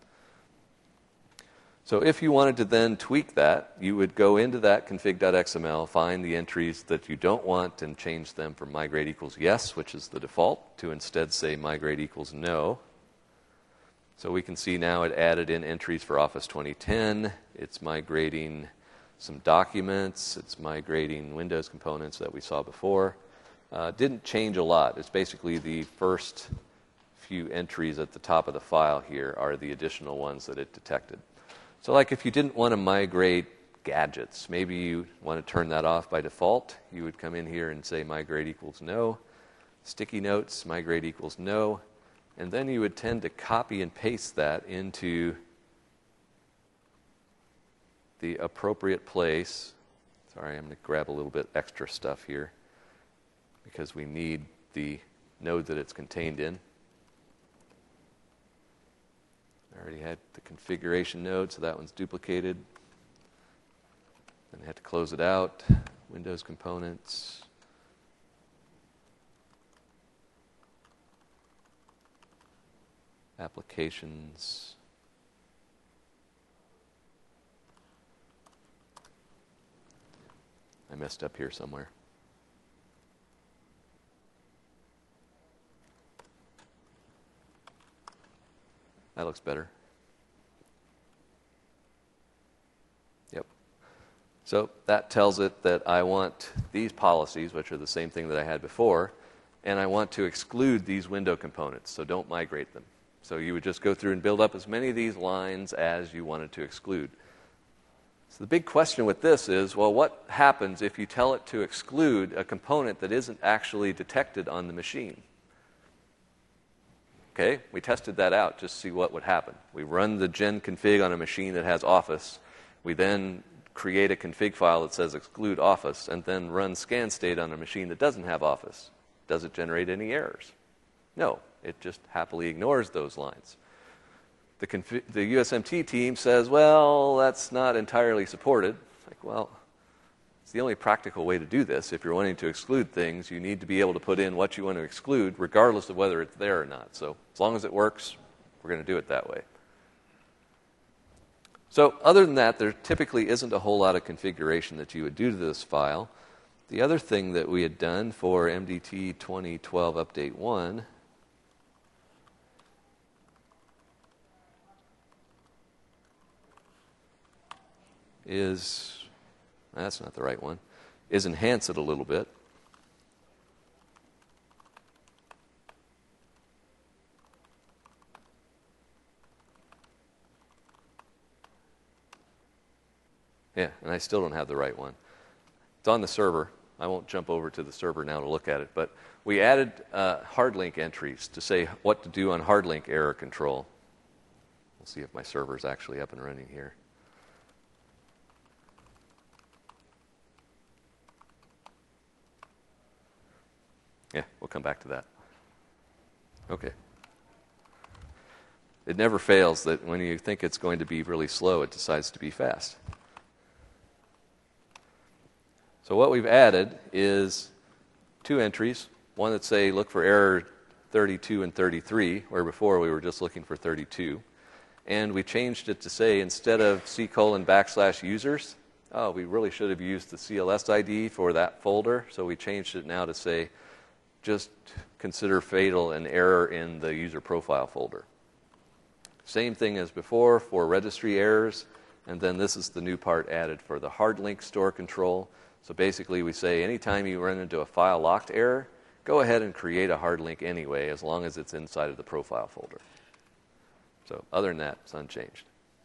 So if you wanted to then tweak that, you would go into that config.xml, find the entries that you don't want, and change them from migrate equals yes, which is the default, to instead say migrate equals no. So we can see now it added in entries for Office twenty ten. It's migrating some documents. It's migrating Windows components that we saw before. Uh, didn't change a lot. It's basically the first few entries at the top of the file here are the additional ones that it detected. So like if you didn't want to migrate gadgets, maybe you want to turn that off by default, you would come in here and say migrate equals no. Sticky notes, migrate equals no. And then you would tend to copy and paste that into the appropriate place. Sorry, I'm going to grab a little bit extra stuff here because we need the node that it's contained in. I already had the configuration node, so that one's duplicated. Then I had to close it out. Windows components. Applications. I messed up here somewhere. That looks better. Yep. So that tells it that I want these policies, which are the same thing that I had before, and I want to exclude these window components, so don't migrate them. So you would just go through and build up as many of these lines as you wanted to exclude. So the big question with this is, well, what happens if you tell it to exclude a component that isn't actually detected on the machine? Okay, we tested that out just to see what would happen. We run the gen config on a machine that has Office. We then create a config file that says exclude Office, and then run scan state on a machine that doesn't have Office. Does it generate any errors? No, it just happily ignores those lines. The, confi- the U S M T team says, well, that's not entirely supported. It's like, well, it's the only practical way to do this. If you're wanting to exclude things, you need to be able to put in what you want to exclude, regardless of whether it's there or not. So as long as it works, we're going to do it that way. So other than that, there typically isn't a whole lot of configuration that you would do to this file. The other thing that we had done for M D T twenty twelve Update one is, that's not the right one, is enhance it a little bit. Yeah, and I still don't have the right one. It's on the server. I won't jump over to the server now to look at it, but we added uh, hard link entries to say what to do on hard link error control. We'll see if my server is actually up and running here. Yeah, we'll come back to that. Okay. It never fails that when you think it's going to be really slow, it decides to be fast. So what we've added is two entries. One that say look for error thirty-two and thirty-three, where before we were just looking for thirty-two. And we changed it to say instead of C colon backslash users, oh, we really should have used the C L S I D for that folder. So we changed it now to say just consider fatal an error in the user profile folder. Same thing as before for registry errors. And then this is the new part added for the hard link store control. So basically we say anytime you run into a file locked error, go ahead and create a hard link anyway, as long as it's inside of the profile folder. So other than that, it's unchanged.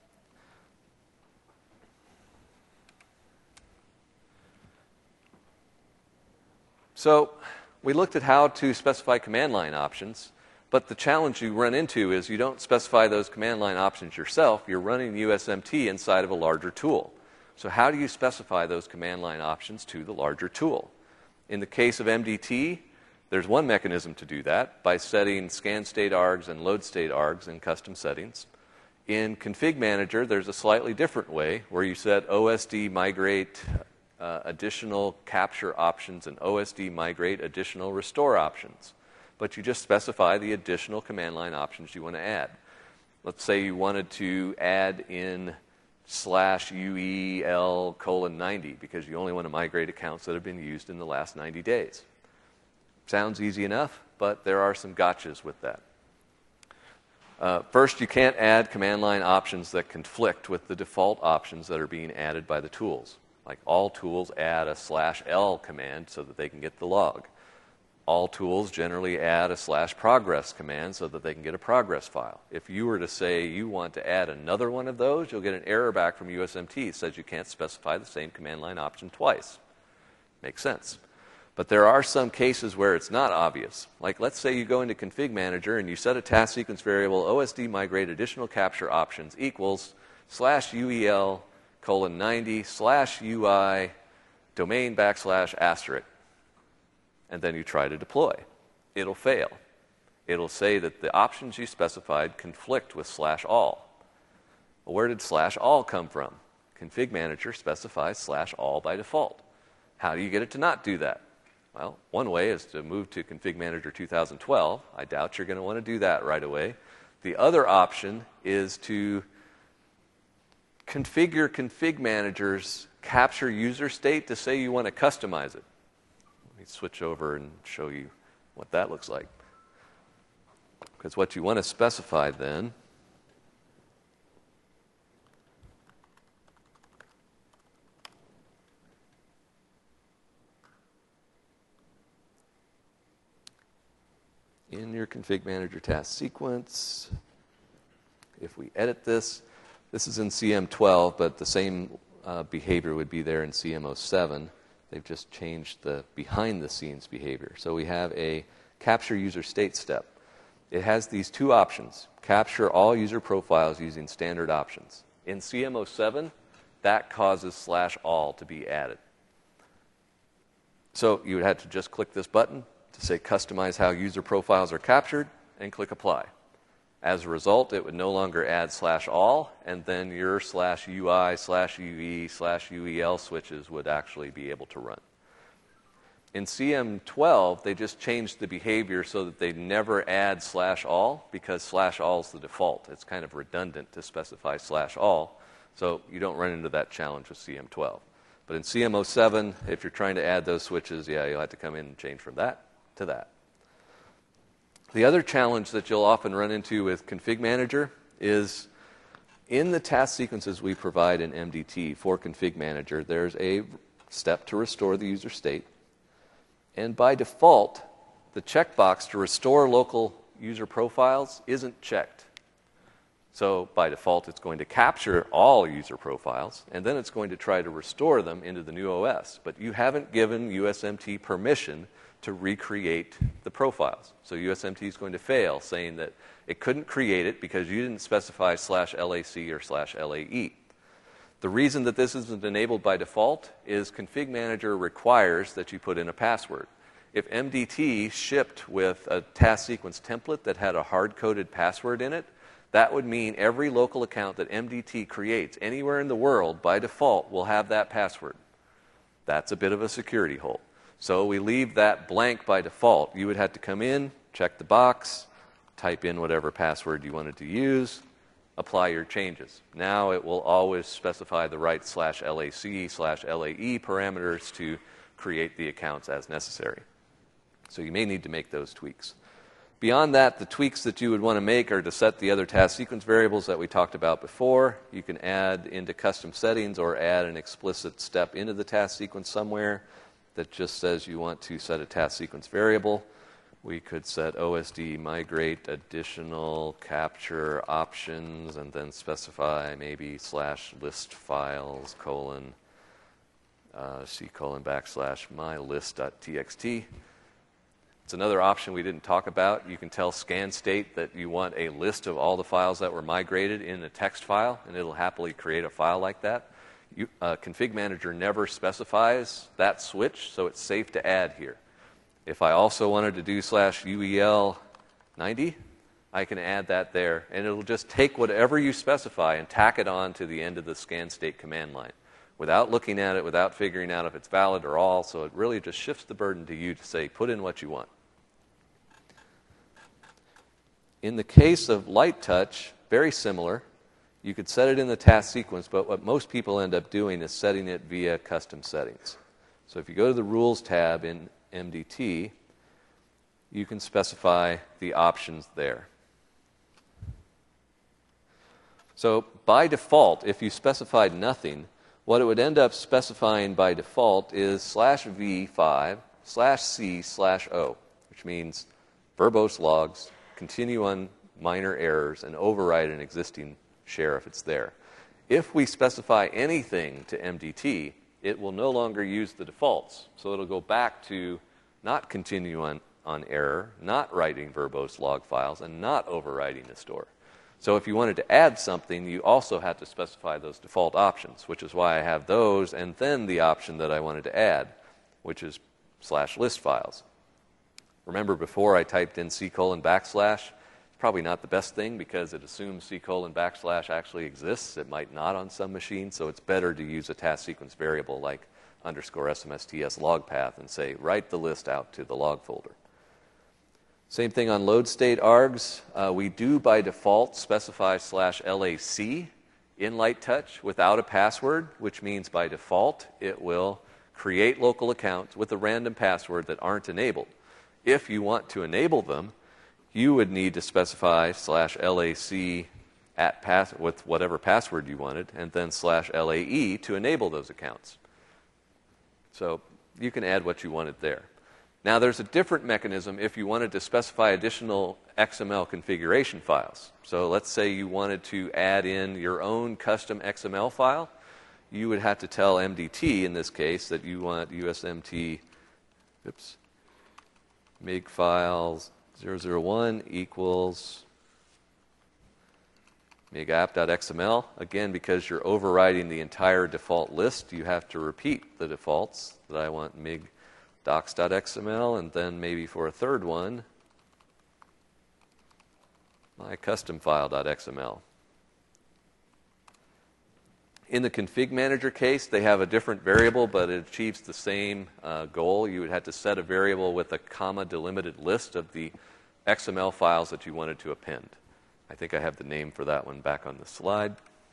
So we looked at how to specify command line options, but the challenge you run into is you don't specify those command line options yourself. You're running U S M T inside of a larger tool. So how do you specify those command line options to the larger tool? In the case of M D T, there's one mechanism to do that by setting scan state args and load state args in custom settings. In Config Manager, there's a slightly different way where you set O S D migrate uh, additional capture options and O S D migrate additional restore options. But you just specify the additional command line options you want to add. Let's say you wanted to add in slash U E L colon ninety because you only want to migrate accounts that have been used in the last ninety days. Sounds easy enough, but there are some gotchas with that. Uh, first, you can't add command line options that conflict with the default options that are being added by the tools. Like all tools add a slash L command so that they can get the log. All tools generally add a slash progress command so that they can get a progress file. If you were to say you want to add another one of those, you'll get an error back from U S M T that says you can't specify the same command line option twice. Makes sense. But there are some cases where it's not obvious. Like let's say you go into Config Manager and you set a task sequence variable O S D migrate additional capture options equals slash U E L colon ninety slash U I domain backslash asterisk. And then you try to deploy. It'll fail. It'll say that the options you specified conflict with slash all. Well, where did slash all come from? Config Manager specifies slash all by default. How do you get it to not do that? Well, one way is to move to Config Manager two thousand twelve. I doubt you're going to want to do that right away. The other option is to configure Config Manager's capture user state to say you want to customize it. Let me switch over and show you what that looks like. Because what you want to specify then in your Config Manager task sequence, if we edit this, this is in C M twelve, but the same uh, behavior would be there in C M oh seven. They've just changed the behind-the-scenes behavior. So we have a capture user state step. It has these two options, capture all user profiles using standard options. In C M oh seven, that causes slash all to be added. So you would have to just click this button to say customize how user profiles are captured and click apply. As a result, it would no longer add slash all, and then your slash U I, slash U E, slash U E L switches would actually be able to run. In C M twelve, they just changed the behavior so that they never add slash all because slash all is the default. It's kind of redundant to specify slash all, so you don't run into that challenge with C M twelve. But in C M oh seven, if you're trying to add those switches, yeah, you'll have to come in and change from that to that. The other challenge that you'll often run into with Config Manager is in the task sequences we provide in M D T for Config Manager, there's a step to restore the user state. And by default, the checkbox to restore local user profiles isn't checked. So by default, it's going to capture all user profiles, and then it's going to try to restore them into the new O S. But you haven't given U S M T permission to recreate the profiles. So U S M T is going to fail, saying that it couldn't create it because you didn't specify slash L A C or slash L A E. The reason that this isn't enabled by default is Config Manager requires that you put in a password. If M D T shipped with a task sequence template that had a hard-coded password in it, that would mean every local account that M D T creates anywhere in the world by default will have that password. That's a bit of a security hole. So we leave that blank by default. You would have to come in, check the box, type in whatever password you wanted to use, apply your changes. Now it will always specify the right slash L A C slash L A E parameters to create the accounts as necessary. So you may need to make those tweaks. Beyond that, the tweaks that you would want to make are to set the other task sequence variables that we talked about before. You can add into custom settings or add an explicit step into the task sequence somewhere that just says you want to set a task sequence variable. We could set O S D migrate additional capture options and then specify maybe slash list files colon uh, c colon backslash my list.txt. It's another option we didn't talk about. You can tell ScanState that you want a list of all the files that were migrated in a text file, and it'll happily create a file like that. You, uh, Config Manager never specifies that switch, so it's safe to add here. If I also wanted to do slash U E L ninety, I can add that there, and it'll just take whatever you specify and tack it on to the end of the ScanState command line without looking at it, without figuring out if it's valid or all, so it really just shifts the burden to you to say, put in what you want. In the case of light touch, very similar. You could set it in the task sequence, but what most people end up doing is setting it via custom settings. So if you go to the Rules tab in M D T, you can specify the options there. So by default, if you specified nothing, what it would end up specifying by default is slash v five slash c slash o, which means verbose logs, continue on minor errors, and override an existing share if it's there. If we specify anything to M D T, it will no longer use the defaults. So it'll go back to not continue on, on error, not writing verbose log files, and not overriding the store. So if you wanted to add something, you also had to specify those default options, which is why I have those, and then the option that I wanted to add, which is slash list files. Remember before I typed in c colon backslash? It's probably not the best thing because it assumes c colon backslash actually exists. It might not on some machines, so it's better to use a task sequence variable like underscore smsts log path and say, write the list out to the log folder. Same thing on load state args. Uh, we do by default specify slash lac in light touch without a password, which means by default it will create local accounts with a random password that aren't enabled. If you want to enable them, you would need to specify slash lac at pass with whatever password you wanted, and then slash lae to enable those accounts. So you can add what you wanted there. Now there's a different mechanism if you wanted to specify additional X M L configuration files. So let's say you wanted to add in your own custom X M L file. You would have to tell M D T in this case that you want U S M T, oops, make files zero zero one equals migapp.xml. Again, because you're overriding the entire default list, you have to repeat the defaults that I want mig docs.xml, and then maybe for a third one, my custom file.xml. In the config manager case, they have a different variable, but it achieves the same uh, goal. You would have to set a variable with a comma delimited list of the X M L files that you wanted to append. I think I have the name for that one back on the slide.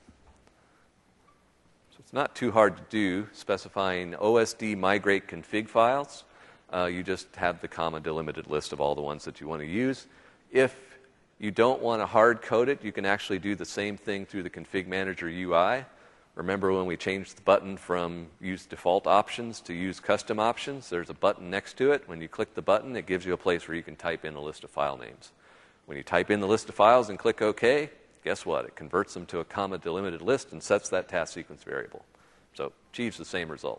So it's not too hard to do, specifying O S D migrate config files. Uh, you just have the comma delimited list of all the ones that you want to use. If you don't want to hard code it, you can actually do the same thing through the config manager U I. Remember when we changed the button from use default options to use custom options? There's a button next to it. When you click the button, it gives you a place where you can type in a list of file names. When you type in the list of files and click OK, guess what? It converts them to a comma delimited list and sets that task sequence variable. So achieves the same result.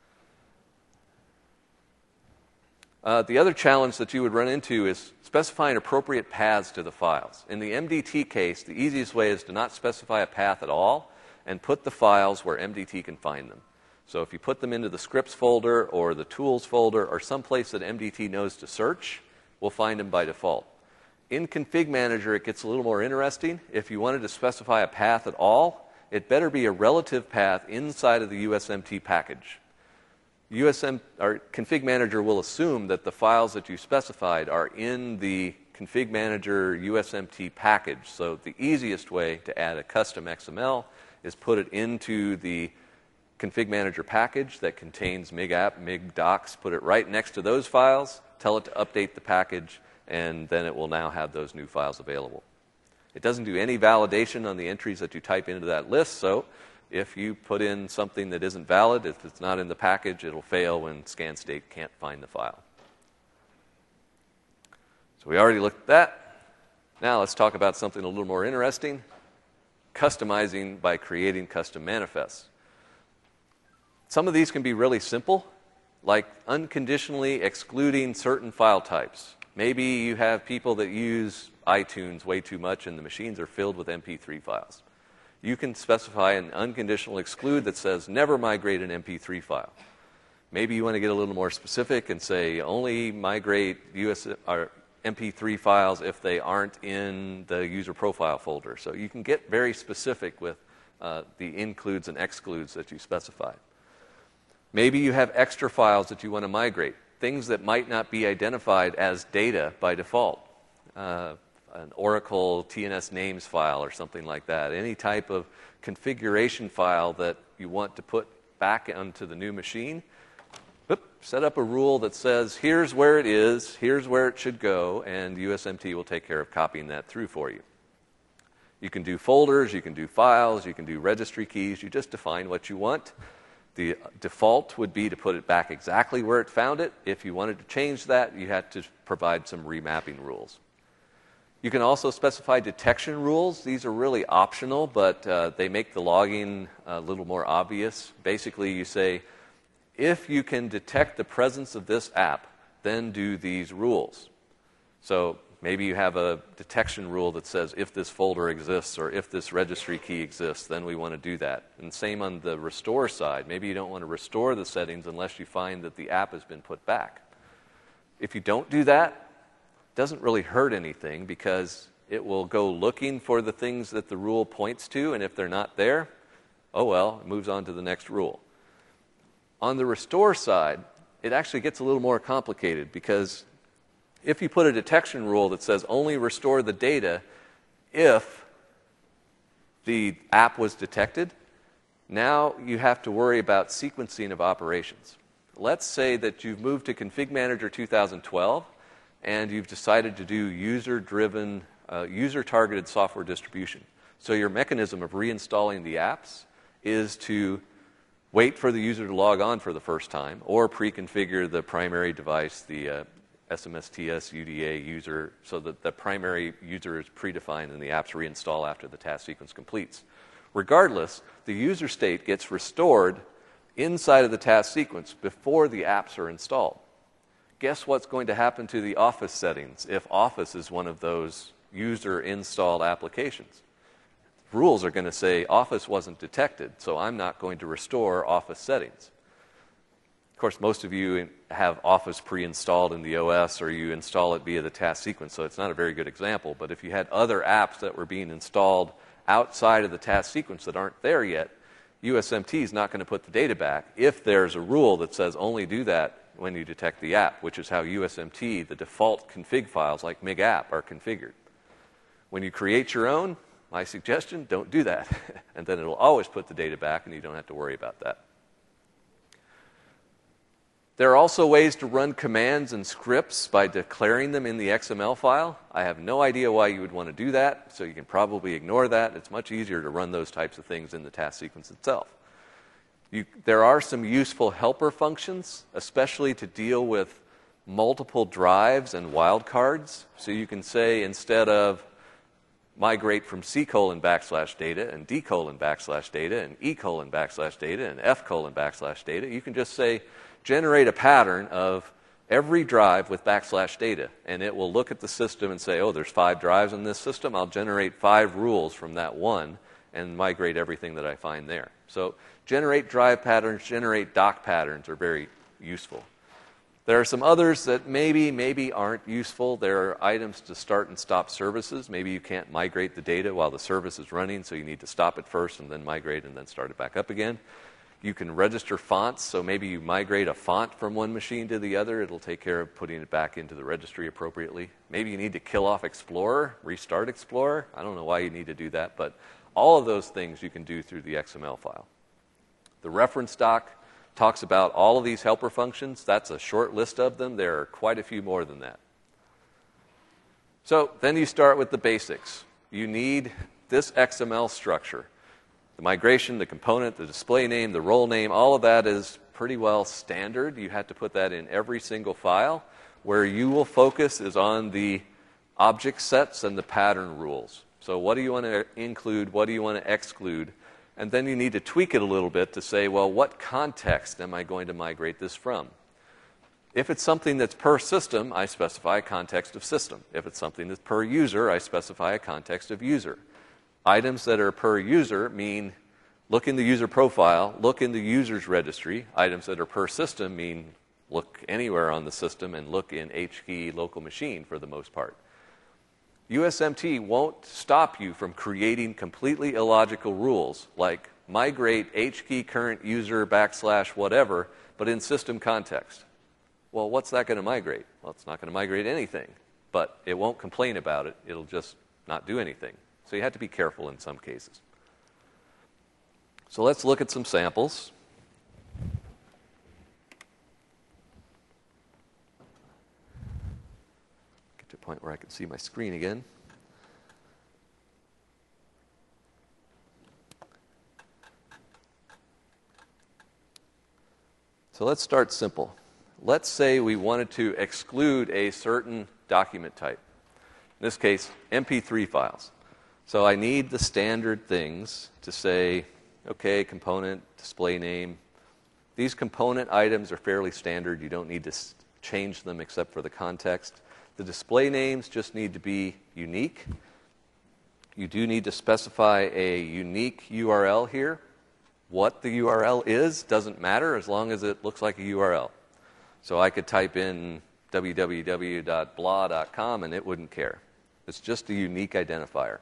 Uh, the other challenge that you would run into is specifying appropriate paths to the files. In the M D T case, the easiest way is to not specify a path at all and put the files where M D T can find them. So if you put them into the scripts folder or the tools folder or someplace that M D T knows to search, we'll find them by default. In Config Manager, it gets a little more interesting. If you wanted to specify a path at all, it better be a relative path inside of the U S M T package. U S M, or Config Manager will assume that the files that you specified are in the Config Manager U S M T package. So the easiest way to add a custom X M L is put it into the Config Manager package that contains migapp, migdocs, put it right next to those files, tell it to update the package, and then it will now have those new files available. It doesn't do any validation on the entries that you type into that list, so if you put in something that isn't valid, if it's not in the package, it'll fail when ScanState can't find the file. So we already looked at that. Now let's talk about something a little more interesting, customizing by creating custom manifests. Some of these can be really simple, like unconditionally excluding certain file types. Maybe you have people that use iTunes way too much and the machines are filled with M P three files. You can specify an unconditional exclude that says never migrate an M P three file. Maybe you want to get a little more specific and say only migrate U S or M P three files if they aren't in the user profile folder. So you can get very specific with uh, the includes and excludes that you specify. Maybe you have extra files that you want to migrate, things that might not be identified as data by default. Uh, an Oracle T N S names file or something like that. Any type of configuration file that you want to put back onto the new machine, whoop, set up a rule that says here's where it is, here's where it should go, and U S M T will take care of copying that through for you. You can do folders, you can do files, you can do registry keys. You just define what you want. The default would be to put it back exactly where it found it. If you wanted to change that, you had to provide some remapping rules. You can also specify detection rules. These are really optional, but uh, they make the logging a little more obvious. Basically, you say, if you can detect the presence of this app, then do these rules. So maybe you have a detection rule that says if this folder exists or if this registry key exists, then we want to do that. And same on the restore side. Maybe you don't want to restore the settings unless you find that the app has been put back. If you don't do that, it doesn't really hurt anything because it will go looking for the things that the rule points to, and if they're not there, oh well, it moves on to the next rule. On the restore side, it actually gets a little more complicated because if you put a detection rule that says only restore the data if the app was detected, now you have to worry about sequencing of operations. Let's say that you've moved to Config Manager two thousand twelve and you've decided to do user-driven, uh, user-targeted software distribution. So your mechanism of reinstalling the apps is to wait for the user to log on for the first time or pre-configure the primary device, the uh, S M S T S U D A user, so that the primary user is predefined and the apps reinstall after the task sequence completes. Regardless, the user state gets restored inside of the task sequence before the apps are installed. Guess what's going to happen to the Office settings if Office is one of those user-installed applications? Rules are going to say Office wasn't detected, so I'm not going to restore Office settings. Of course, most of you have Office pre-installed in the O S or you install it via the task sequence, so it's not a very good example. But if you had other apps that were being installed outside of the task sequence that aren't there yet, U S M T is not going to put the data back if there's a rule that says only do that when you detect the app, which is how U S M T, the default config files like MIGApp, are configured. When you create your own, my suggestion, don't do that. And then it'll always put the data back and you don't have to worry about that. There are also ways to run commands and scripts by declaring them in the X M L file. I have no idea why you would want to do that, so you can probably ignore that. It's much easier to run those types of things in the task sequence itself. You, there are some useful helper functions, especially to deal with multiple drives and wildcards. So you can say instead of migrate from C colon backslash data and D colon backslash data and E colon backslash data and F colon backslash data, you can just say generate a pattern of every drive with backslash data, and it will look at the system and say, oh, there's five drives in this system. I'll generate five rules from that one and migrate everything that I find there. So generate drive patterns, generate doc patterns are very useful. There are some others that maybe, maybe aren't useful. There are items to start and stop services. Maybe you can't migrate the data while the service is running, so you need to stop it first and then migrate and then start it back up again. You can register fonts, so maybe you migrate a font from one machine to the other. It'll take care of putting it back into the registry appropriately. Maybe you need to kill off Explorer, restart Explorer. I don't know why you need to do that, but all of those things you can do through the X M L file. The reference doc talks about all of these helper functions. That's a short list of them. There are quite a few more than that. So then you start with the basics. You need this X M L structure. The migration, the component, the display name, the role name, all of that is pretty well standard. You have to put that in every single file. Where you will focus is on the object sets and the pattern rules. So what do you want to include? What do you want to exclude? And then you need to tweak it a little bit to say, well, what context am I going to migrate this from? If it's something that's per system, I specify a context of system. If it's something that's per user, I specify a context of user. Items that are per user mean look in the user profile, look in the user's registry. Items that are per system mean look anywhere on the system and look in H key local machine for the most part. U S M T won't stop you from creating completely illogical rules like migrate H key current user backslash whatever, but in system context. Well, what's that going to migrate? Well, it's not going to migrate anything, but it won't complain about it. It'll just not do anything. So you have to be careful in some cases. So let's look at some samples. Get to a point where I can see my screen again. So let's start simple. Let's say we wanted to exclude a certain document type. In this case, M P three files. So I need the standard things to say, okay, component, display name. These component items are fairly standard. You don't need to change them except for the context. The display names just need to be unique. You do need to specify a unique U R L here. What the U R L is doesn't matter as long as it looks like a U R L. So I could type in w w w dot blah dot com and it wouldn't care. It's just a unique identifier.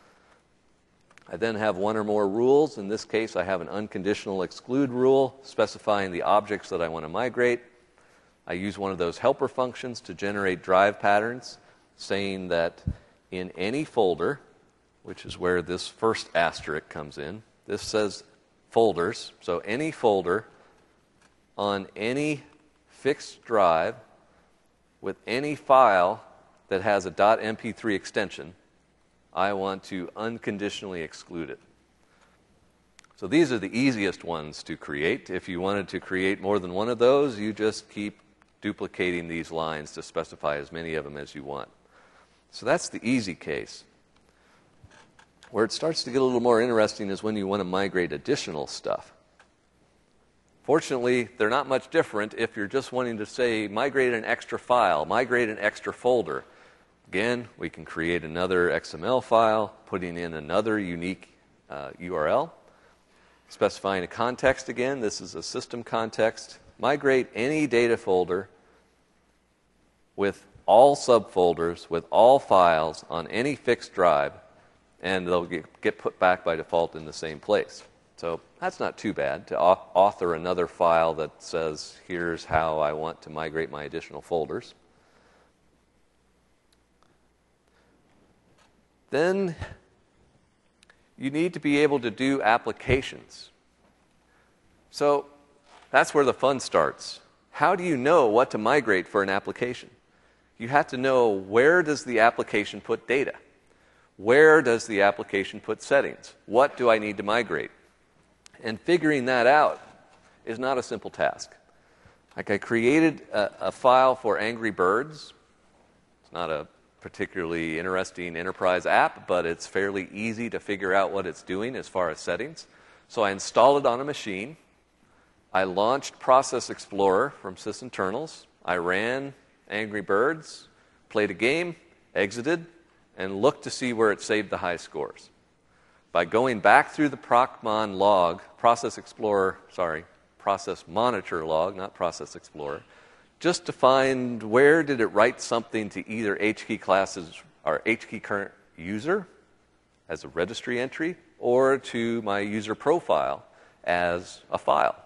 I then have one or more rules. In this case, I have an unconditional exclude rule specifying the objects that I want to migrate. I use one of those helper functions to generate drive patterns saying that in any folder, which is where this first asterisk comes in, this says folders. So any folder on any fixed drive with any file that has a .m p three extension, I want to unconditionally exclude it. So these are the easiest ones to create. If you wanted to create more than one of those, you just keep duplicating these lines to specify as many of them as you want. So that's the easy case. Where it starts to get a little more interesting is when you want to migrate additional stuff. Fortunately, they're not much different if you're just wanting to say migrate an extra file, migrate an extra folder. Again, we can create another X M L file, putting in another unique uh, U R L, specifying a context again. This is a system context. Migrate any data folder with all subfolders, with all files on any fixed drive, and they'll get, get put back by default in the same place. So that's not too bad to author another file that says, here's how I want to migrate my additional folders. Then you need to be able to do applications. So that's where the fun starts. How do you know what to migrate for an application? You have to know, where does the application put data? Where does the application put settings? What do I need to migrate? And figuring that out is not a simple task. Like, I created a, a file for Angry Birds. It's not a particularly interesting enterprise app, but it's fairly easy to figure out what it's doing as far as settings. So I installed it on a machine. I launched Process Explorer from sysinternals. I ran Angry Birds, played a game, exited, and looked to see where it saved the high scores. By going back through the procmon log, Process Explorer, sorry, Process Monitor log, not Process Explorer, just to find where did it write something to either H key classes or H key current user as a registry entry, or to my user profile as a file.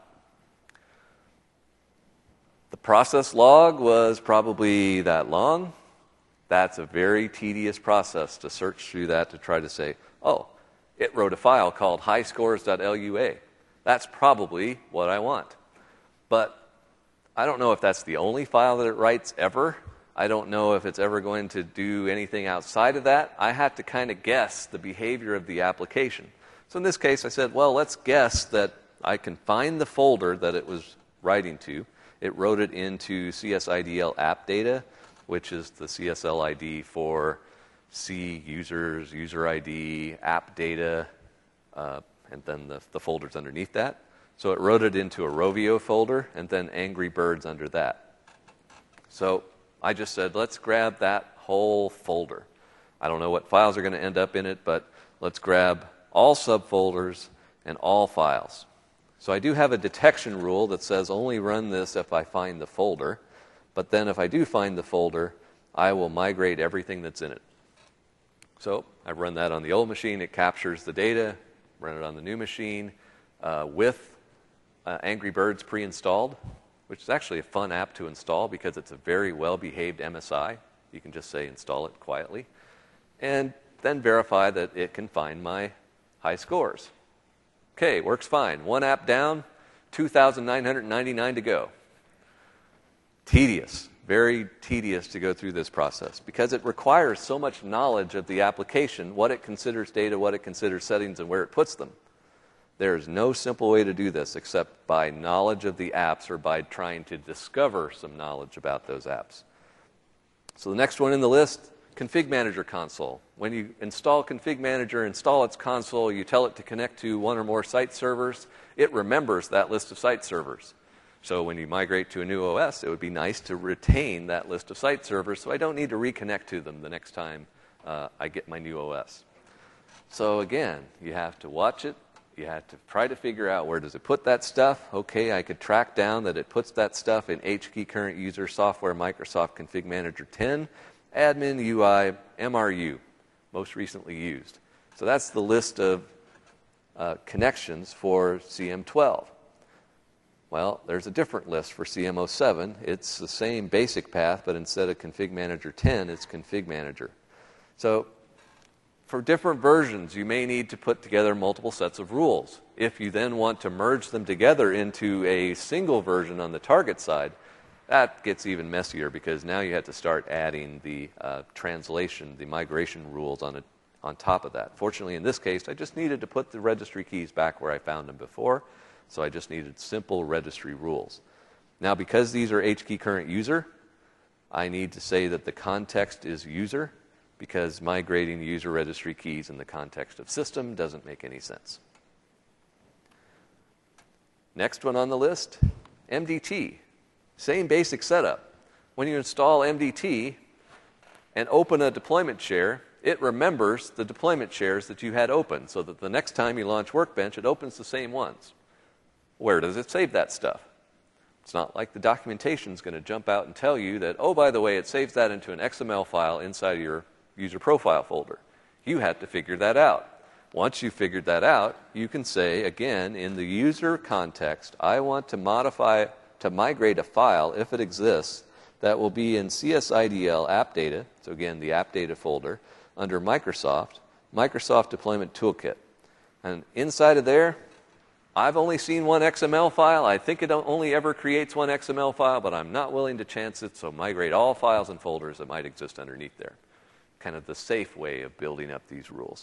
The process log was probably that long. That's a very tedious process to search through that to try to say, oh, it wrote a file called highscores dot lua. That's probably what I want. But I don't know if that's the only file that it writes ever. I don't know if it's ever going to do anything outside of that. I had to kind of guess the behavior of the application. So in this case, I said, well, let's guess that I can find the folder that it was writing to. It wrote it into C S I D L app data, which is the C S L I D for C users, user I D, app data, uh, and then the, the folders underneath that. So it wrote it into a Rovio folder, and then Angry Birds under that. So I just said, let's grab that whole folder. I don't know what files are going to end up in it, but let's grab all subfolders and all files. So I do have a detection rule that says only run this if I find the folder. But then if I do find the folder, I will migrate everything that's in it. So I run that on the old machine. It captures the data. Run it on the new machine uh, with uh, Angry Birds pre-installed, which is actually a fun app to install because it's a very well-behaved M S I. You can just say install it quietly. And then verify that it can find my high scores. Okay, works fine. One app down, two thousand nine hundred ninety-nine to go. Tedious, very tedious to go through this process because it requires so much knowledge of the application, what it considers data, what it considers settings, and where it puts them. There is no simple way to do this except by knowledge of the apps or by trying to discover some knowledge about those apps. So the next one in the list, Config Manager console. When you install Config Manager, install its console, you tell it to connect to one or more site servers, it remembers that list of site servers. So when you migrate to a new O S, it would be nice to retain that list of site servers so I don't need to reconnect to them the next time uh, I get my new O S. So again, you have to watch it. You have to try to figure out where does it put that stuff. Okay, I could track down that it puts that stuff in H key current user software Microsoft Config Manager ten. Admin U I M R U, most recently used. So that's the list of uh, connections for C M twelve. Well, there's a different list for C M zero seven. It's the same basic path, but instead of Config Manager ten, it's Config Manager. So for different versions, you may need to put together multiple sets of rules. If you then want to merge them together into a single version on the target side, that gets even messier because now you have to start adding the uh, translation, the migration rules on, it, on top of that. Fortunately, in this case, I just needed to put the registry keys back where I found them before, so I just needed simple registry rules. Now, because these are H key current user, I need to say that the context is user because migrating user registry keys in the context of system doesn't make any sense. Next one on the list, M D T. Same basic setup. When you install M D T and open a deployment share, it remembers the deployment shares that you had open so that the next time you launch Workbench, it opens the same ones. Where does it save that stuff? It's not like the documentation is going to jump out and tell you that, oh, by the way, it saves that into an X M L file inside of your user profile folder. You have to figure that out. Once you've figured that out, you can say, again, in the user context, I want to modify to migrate a file, if it exists, that will be in C S I D L app data, so again, the app data folder, under Microsoft, Microsoft Deployment Toolkit. And inside of there, I've only seen one X M L file. I think it only ever creates one X M L file, but I'm not willing to chance it, so migrate all files and folders that might exist underneath there. Kind of the safe way of building up these rules.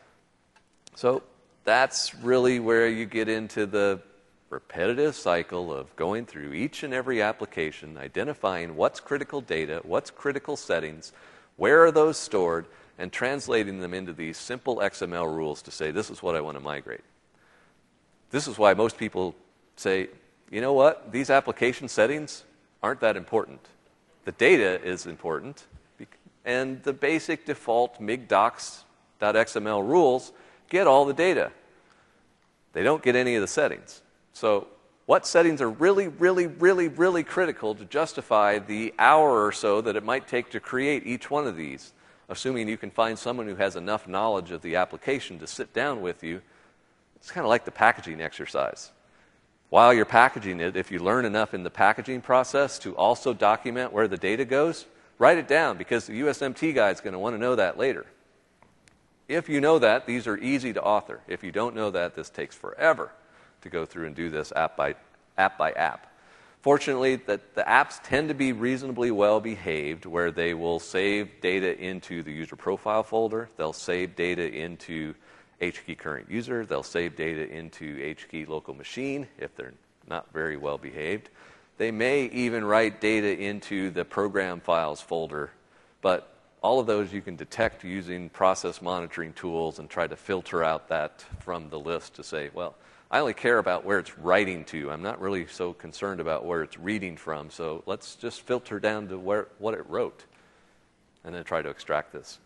So that's really where you get into the repetitive cycle of going through each and every application, identifying what's critical data, what's critical settings, where are those stored, and translating them into these simple X M L rules to say, this is what I want to migrate. This is why most people say, you know what, these application settings aren't that important. The data is important, and the basic default migdocs.xml rules get all the data. They don't get any of the settings. So what settings are really, really, really, really critical to justify the hour or so that it might take to create each one of these, assuming you can find someone who has enough knowledge of the application to sit down with you. It's kind of like the packaging exercise. While you're packaging it, if you learn enough in the packaging process to also document where the data goes, write it down because the U S M T guy is going to want to know that later. If you know that, these are easy to author. If you don't know that, this takes forever to go through and do this app by app by app. Fortunately, that the apps tend to be reasonably well behaved, where they will save data into the user profile folder. They'll save data into HKey current user. They'll save data into HKey local machine if they're not very well behaved. They may even write data into the program files folder, but all of those you can detect using process monitoring tools and try to filter out that from the list to say, well, I only care about where it's writing to. I'm not really so concerned about where it's reading from, so let's just filter down to where, what it wrote, and then try to extract this.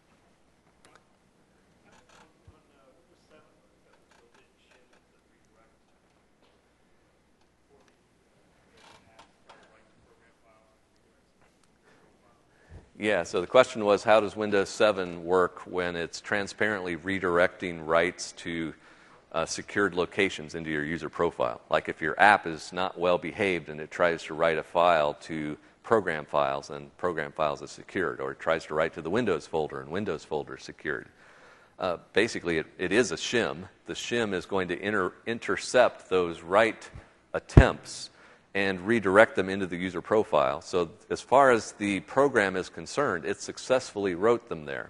Yeah, so the question was, how does Windows seven work when it's transparently redirecting writes to uh, secured locations into your user profile? Like if your app is not well behaved and it tries to write a file to program files, and program files is secured, or it tries to write to the Windows folder and Windows folder is secured. Uh, basically, it, it is a shim. The shim is going to inter intercept those write attempts and redirect them into the user profile. So as far as the program is concerned, it successfully wrote them there.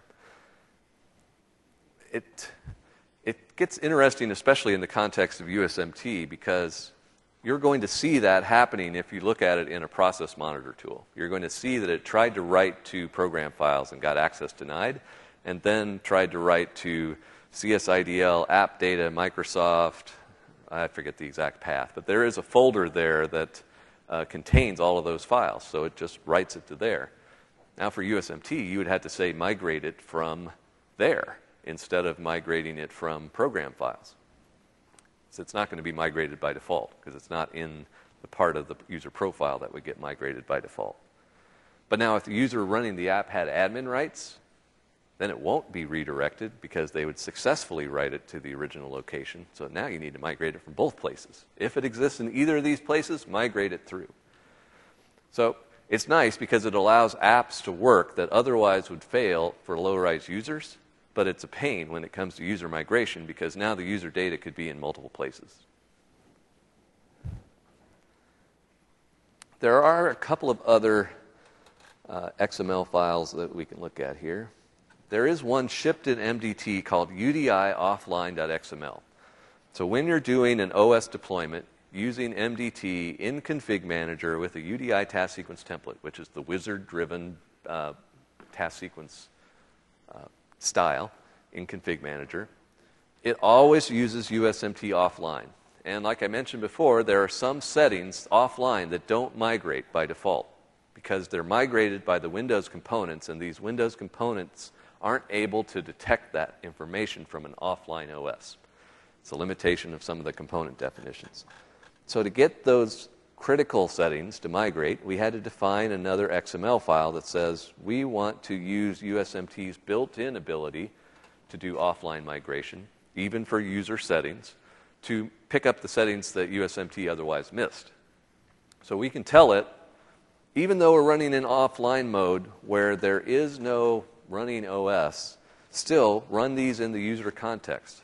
It, it gets interesting, especially in the context of U S M T, because you're going to see that happening if you look at it in a process monitor tool. You're going to see that it tried to write to program files and got access denied, and then tried to write to C S I D L, app data, Microsoft, I forget the exact path, but there is a folder there that uh, contains all of those files, so it just writes it to there. Now for U S M T, you would have to say migrate it from there instead of migrating it from program files. So it's not going to be migrated by default because it's not in the part of the user profile that would get migrated by default. But now if the user running the app had admin rights, then it won't be redirected because they would successfully write it to the original location. So now you need to migrate it from both places. If it exists in either of these places, migrate it through. So it's nice because it allows apps to work that otherwise would fail for low-rise users, but it's a pain when it comes to user migration because now the user data could be in multiple places. There are a couple of other uh, X M L files that we can look at here. There is one shipped in M D T called U D I offline.xml. So when you're doing an O S deployment using M D T in Config Manager with a U D I task sequence template, which is the wizard-driven uh, task sequence uh, style in Config Manager, it always uses U S M T offline. And like I mentioned before, there are some settings offline that don't migrate by default because they're migrated by the Windows components, and these Windows components aren't able to detect that information from an offline O S. It's a limitation of some of the component definitions. So to get those critical settings to migrate, we had to define another X M L file that says we want to use U S M T's built-in ability to do offline migration, even for user settings, to pick up the settings that U S M T otherwise missed. So we can tell it, even though we're running in offline mode where there is no running O S, still run these in the user context.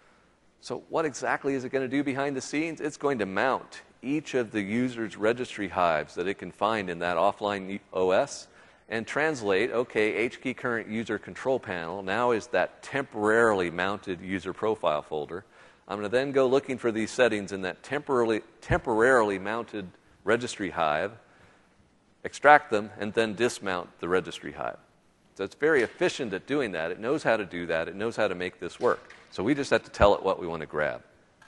So what exactly is it going to do behind the scenes? It's going to mount each of the user's registry hives that it can find in that offline O S and translate, okay, HKey current user control panel now is that temporarily mounted user profile folder. I'm going to then go looking for these settings in that temporarily, temporarily mounted registry hive, extract them, and then dismount the registry hive. So it's very efficient at doing that. It knows how to do that. It knows how to make this work. So we just have to tell it what we want to grab.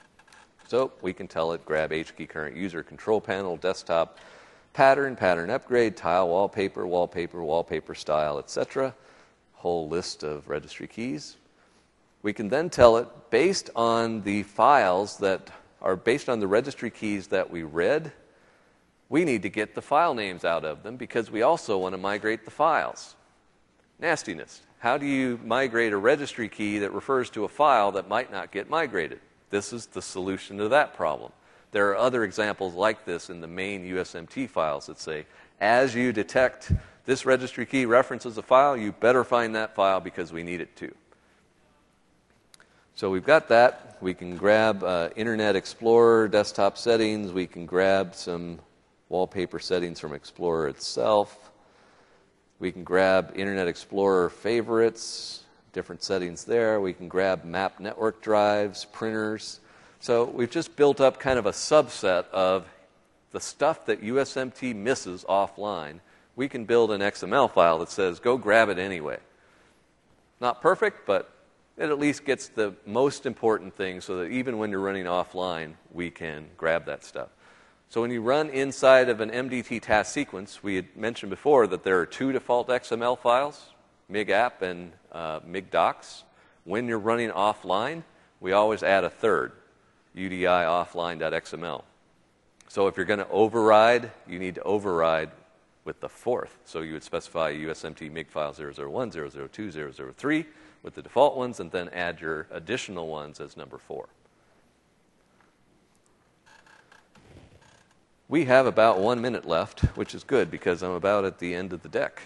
So we can tell it grab HKey current user control panel, desktop, pattern, pattern upgrade, tile, wallpaper, wallpaper, wallpaper style, et cetera. Whole list of registry keys. We can then tell it, based on the files that are based on the registry keys that we read, we need to get the file names out of them because we also want to migrate the files. Nastiness. How do you migrate a registry key that refers to a file that might not get migrated? This is the solution to that problem. There are other examples like this in the main U S M T files that say, as you detect this registry key references a file, you better find that file because we need it too. So we've got that. We can grab uh, Internet Explorer desktop settings. We can grab some wallpaper settings from Explorer itself. We can grab Internet Explorer favorites, different settings there. We can grab map network drives, printers. So we've just built up kind of a subset of the stuff that U S M T misses offline. We can build an X M L file that says, go grab it anyway. Not perfect, but it at least gets the most important things so that even when you're running offline, we can grab that stuff. So when you run inside of an M D T task sequence, we had mentioned before that there are two default X M L files, migapp and uh, migdocs. When you're running offline, we always add a third, U D I offline.xml. So if you're going to override, you need to override with the fourth. So you would specify U S M T mig file zero zero one, zero zero two, zero zero three with the default ones, and then add your additional ones as number four. We have about one minute left, which is good because I'm about at the end of the deck.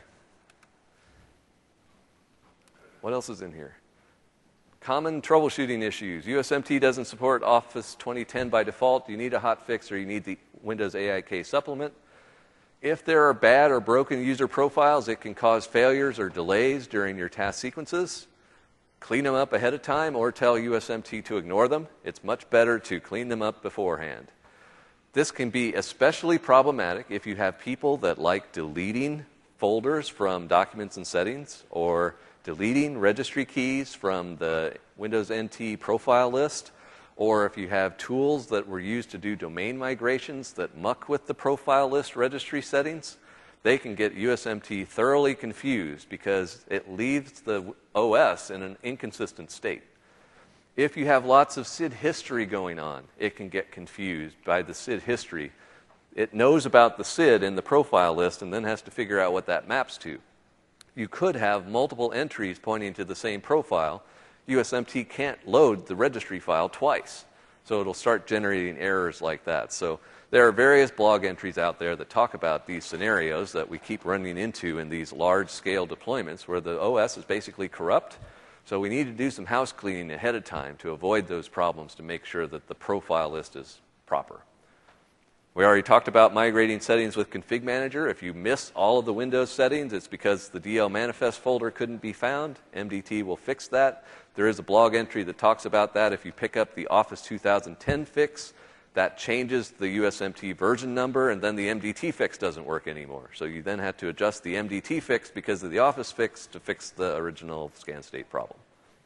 What else is in here? Common troubleshooting issues. U S M T doesn't support Office twenty ten by default. You need a hotfix or you need the Windows A I K supplement. If there are bad or broken user profiles, it can cause failures or delays during your task sequences. Clean them up ahead of time or tell U S M T to ignore them. It's much better to clean them up beforehand. This can be especially problematic if you have people that like deleting folders from documents and settings or deleting registry keys from the Windows N T profile list, or if you have tools that were used to do domain migrations that muck with the profile list registry settings. They can get U S M T thoroughly confused because it leaves the O S in an inconsistent state. If you have lots of S I D history going on, it can get confused by the S I D history. It knows about the S I D in the profile list and then has to figure out what that maps to. You could have multiple entries pointing to the same profile. U S M T can't load the registry file twice, so it'll start generating errors like that. So there are various blog entries out there that talk about these scenarios that we keep running into in these large-scale deployments where the O S is basically corrupt. So we need to do some house cleaning ahead of time to avoid those problems to make sure that the profile list is proper. We already talked about migrating settings with Config Manager. If you miss all of the Windows settings, it's because the D L manifest folder couldn't be found. M D T will fix that. There is a blog entry that talks about that. If you pick up the Office two thousand ten fix, that changes the U S M T version number, and then the M D T fix doesn't work anymore. So you then have to adjust the M D T fix because of the Office fix to fix the original scan state problem.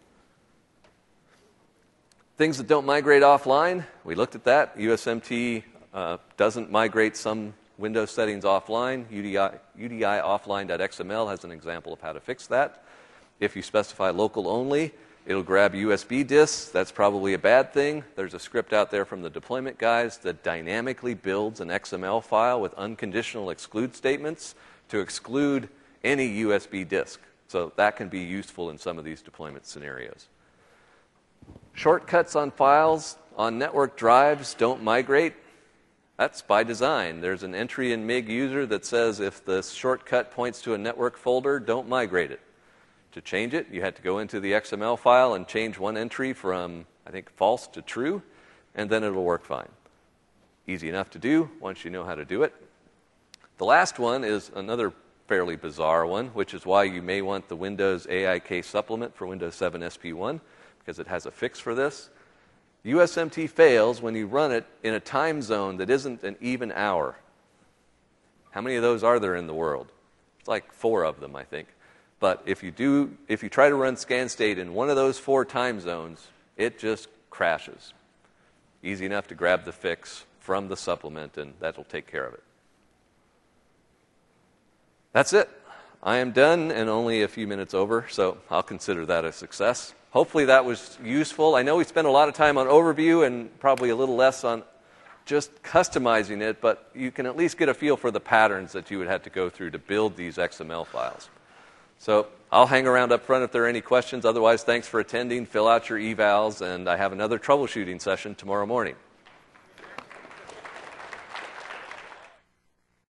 Things that don't migrate offline, we looked at that. U S M T uh, doesn't migrate some Windows settings offline. U D I, U D I offline.xml has an example of how to fix that. If you specify local only, it'll grab U S B disks. That's probably a bad thing. There's a script out there from the deployment guys that dynamically builds an X M L file with unconditional exclude statements to exclude any U S B disk. So that can be useful in some of these deployment scenarios. Shortcuts on files on network drives don't migrate. That's by design. There's an entry in mig user that says if the shortcut points to a network folder, don't migrate it. To change it, you had to go into the X M L file and change one entry from, I think, false to true, and then it'll work fine. Easy enough to do once you know how to do it. The last one is another fairly bizarre one, which is why you may want the Windows A I K supplement for Windows seven S P one, because it has a fix for this. U S M T fails when you run it in a time zone that isn't an even hour. How many of those are there in the world? It's like four of them, I think. But if you do, if you try to run scan state in one of those four time zones, it just crashes. Easy enough to grab the fix from the supplement, and that'll take care of it. That's it. I am done and only a few minutes over, so I'll consider that a success. Hopefully that was useful. I know we spent a lot of time on overview and probably a little less on just customizing it, but you can at least get a feel for the patterns that you would have to go through to build these X M L files. So I'll hang around up front if there are any questions. Otherwise, thanks for attending. Fill out your evals, and I have another troubleshooting session tomorrow morning.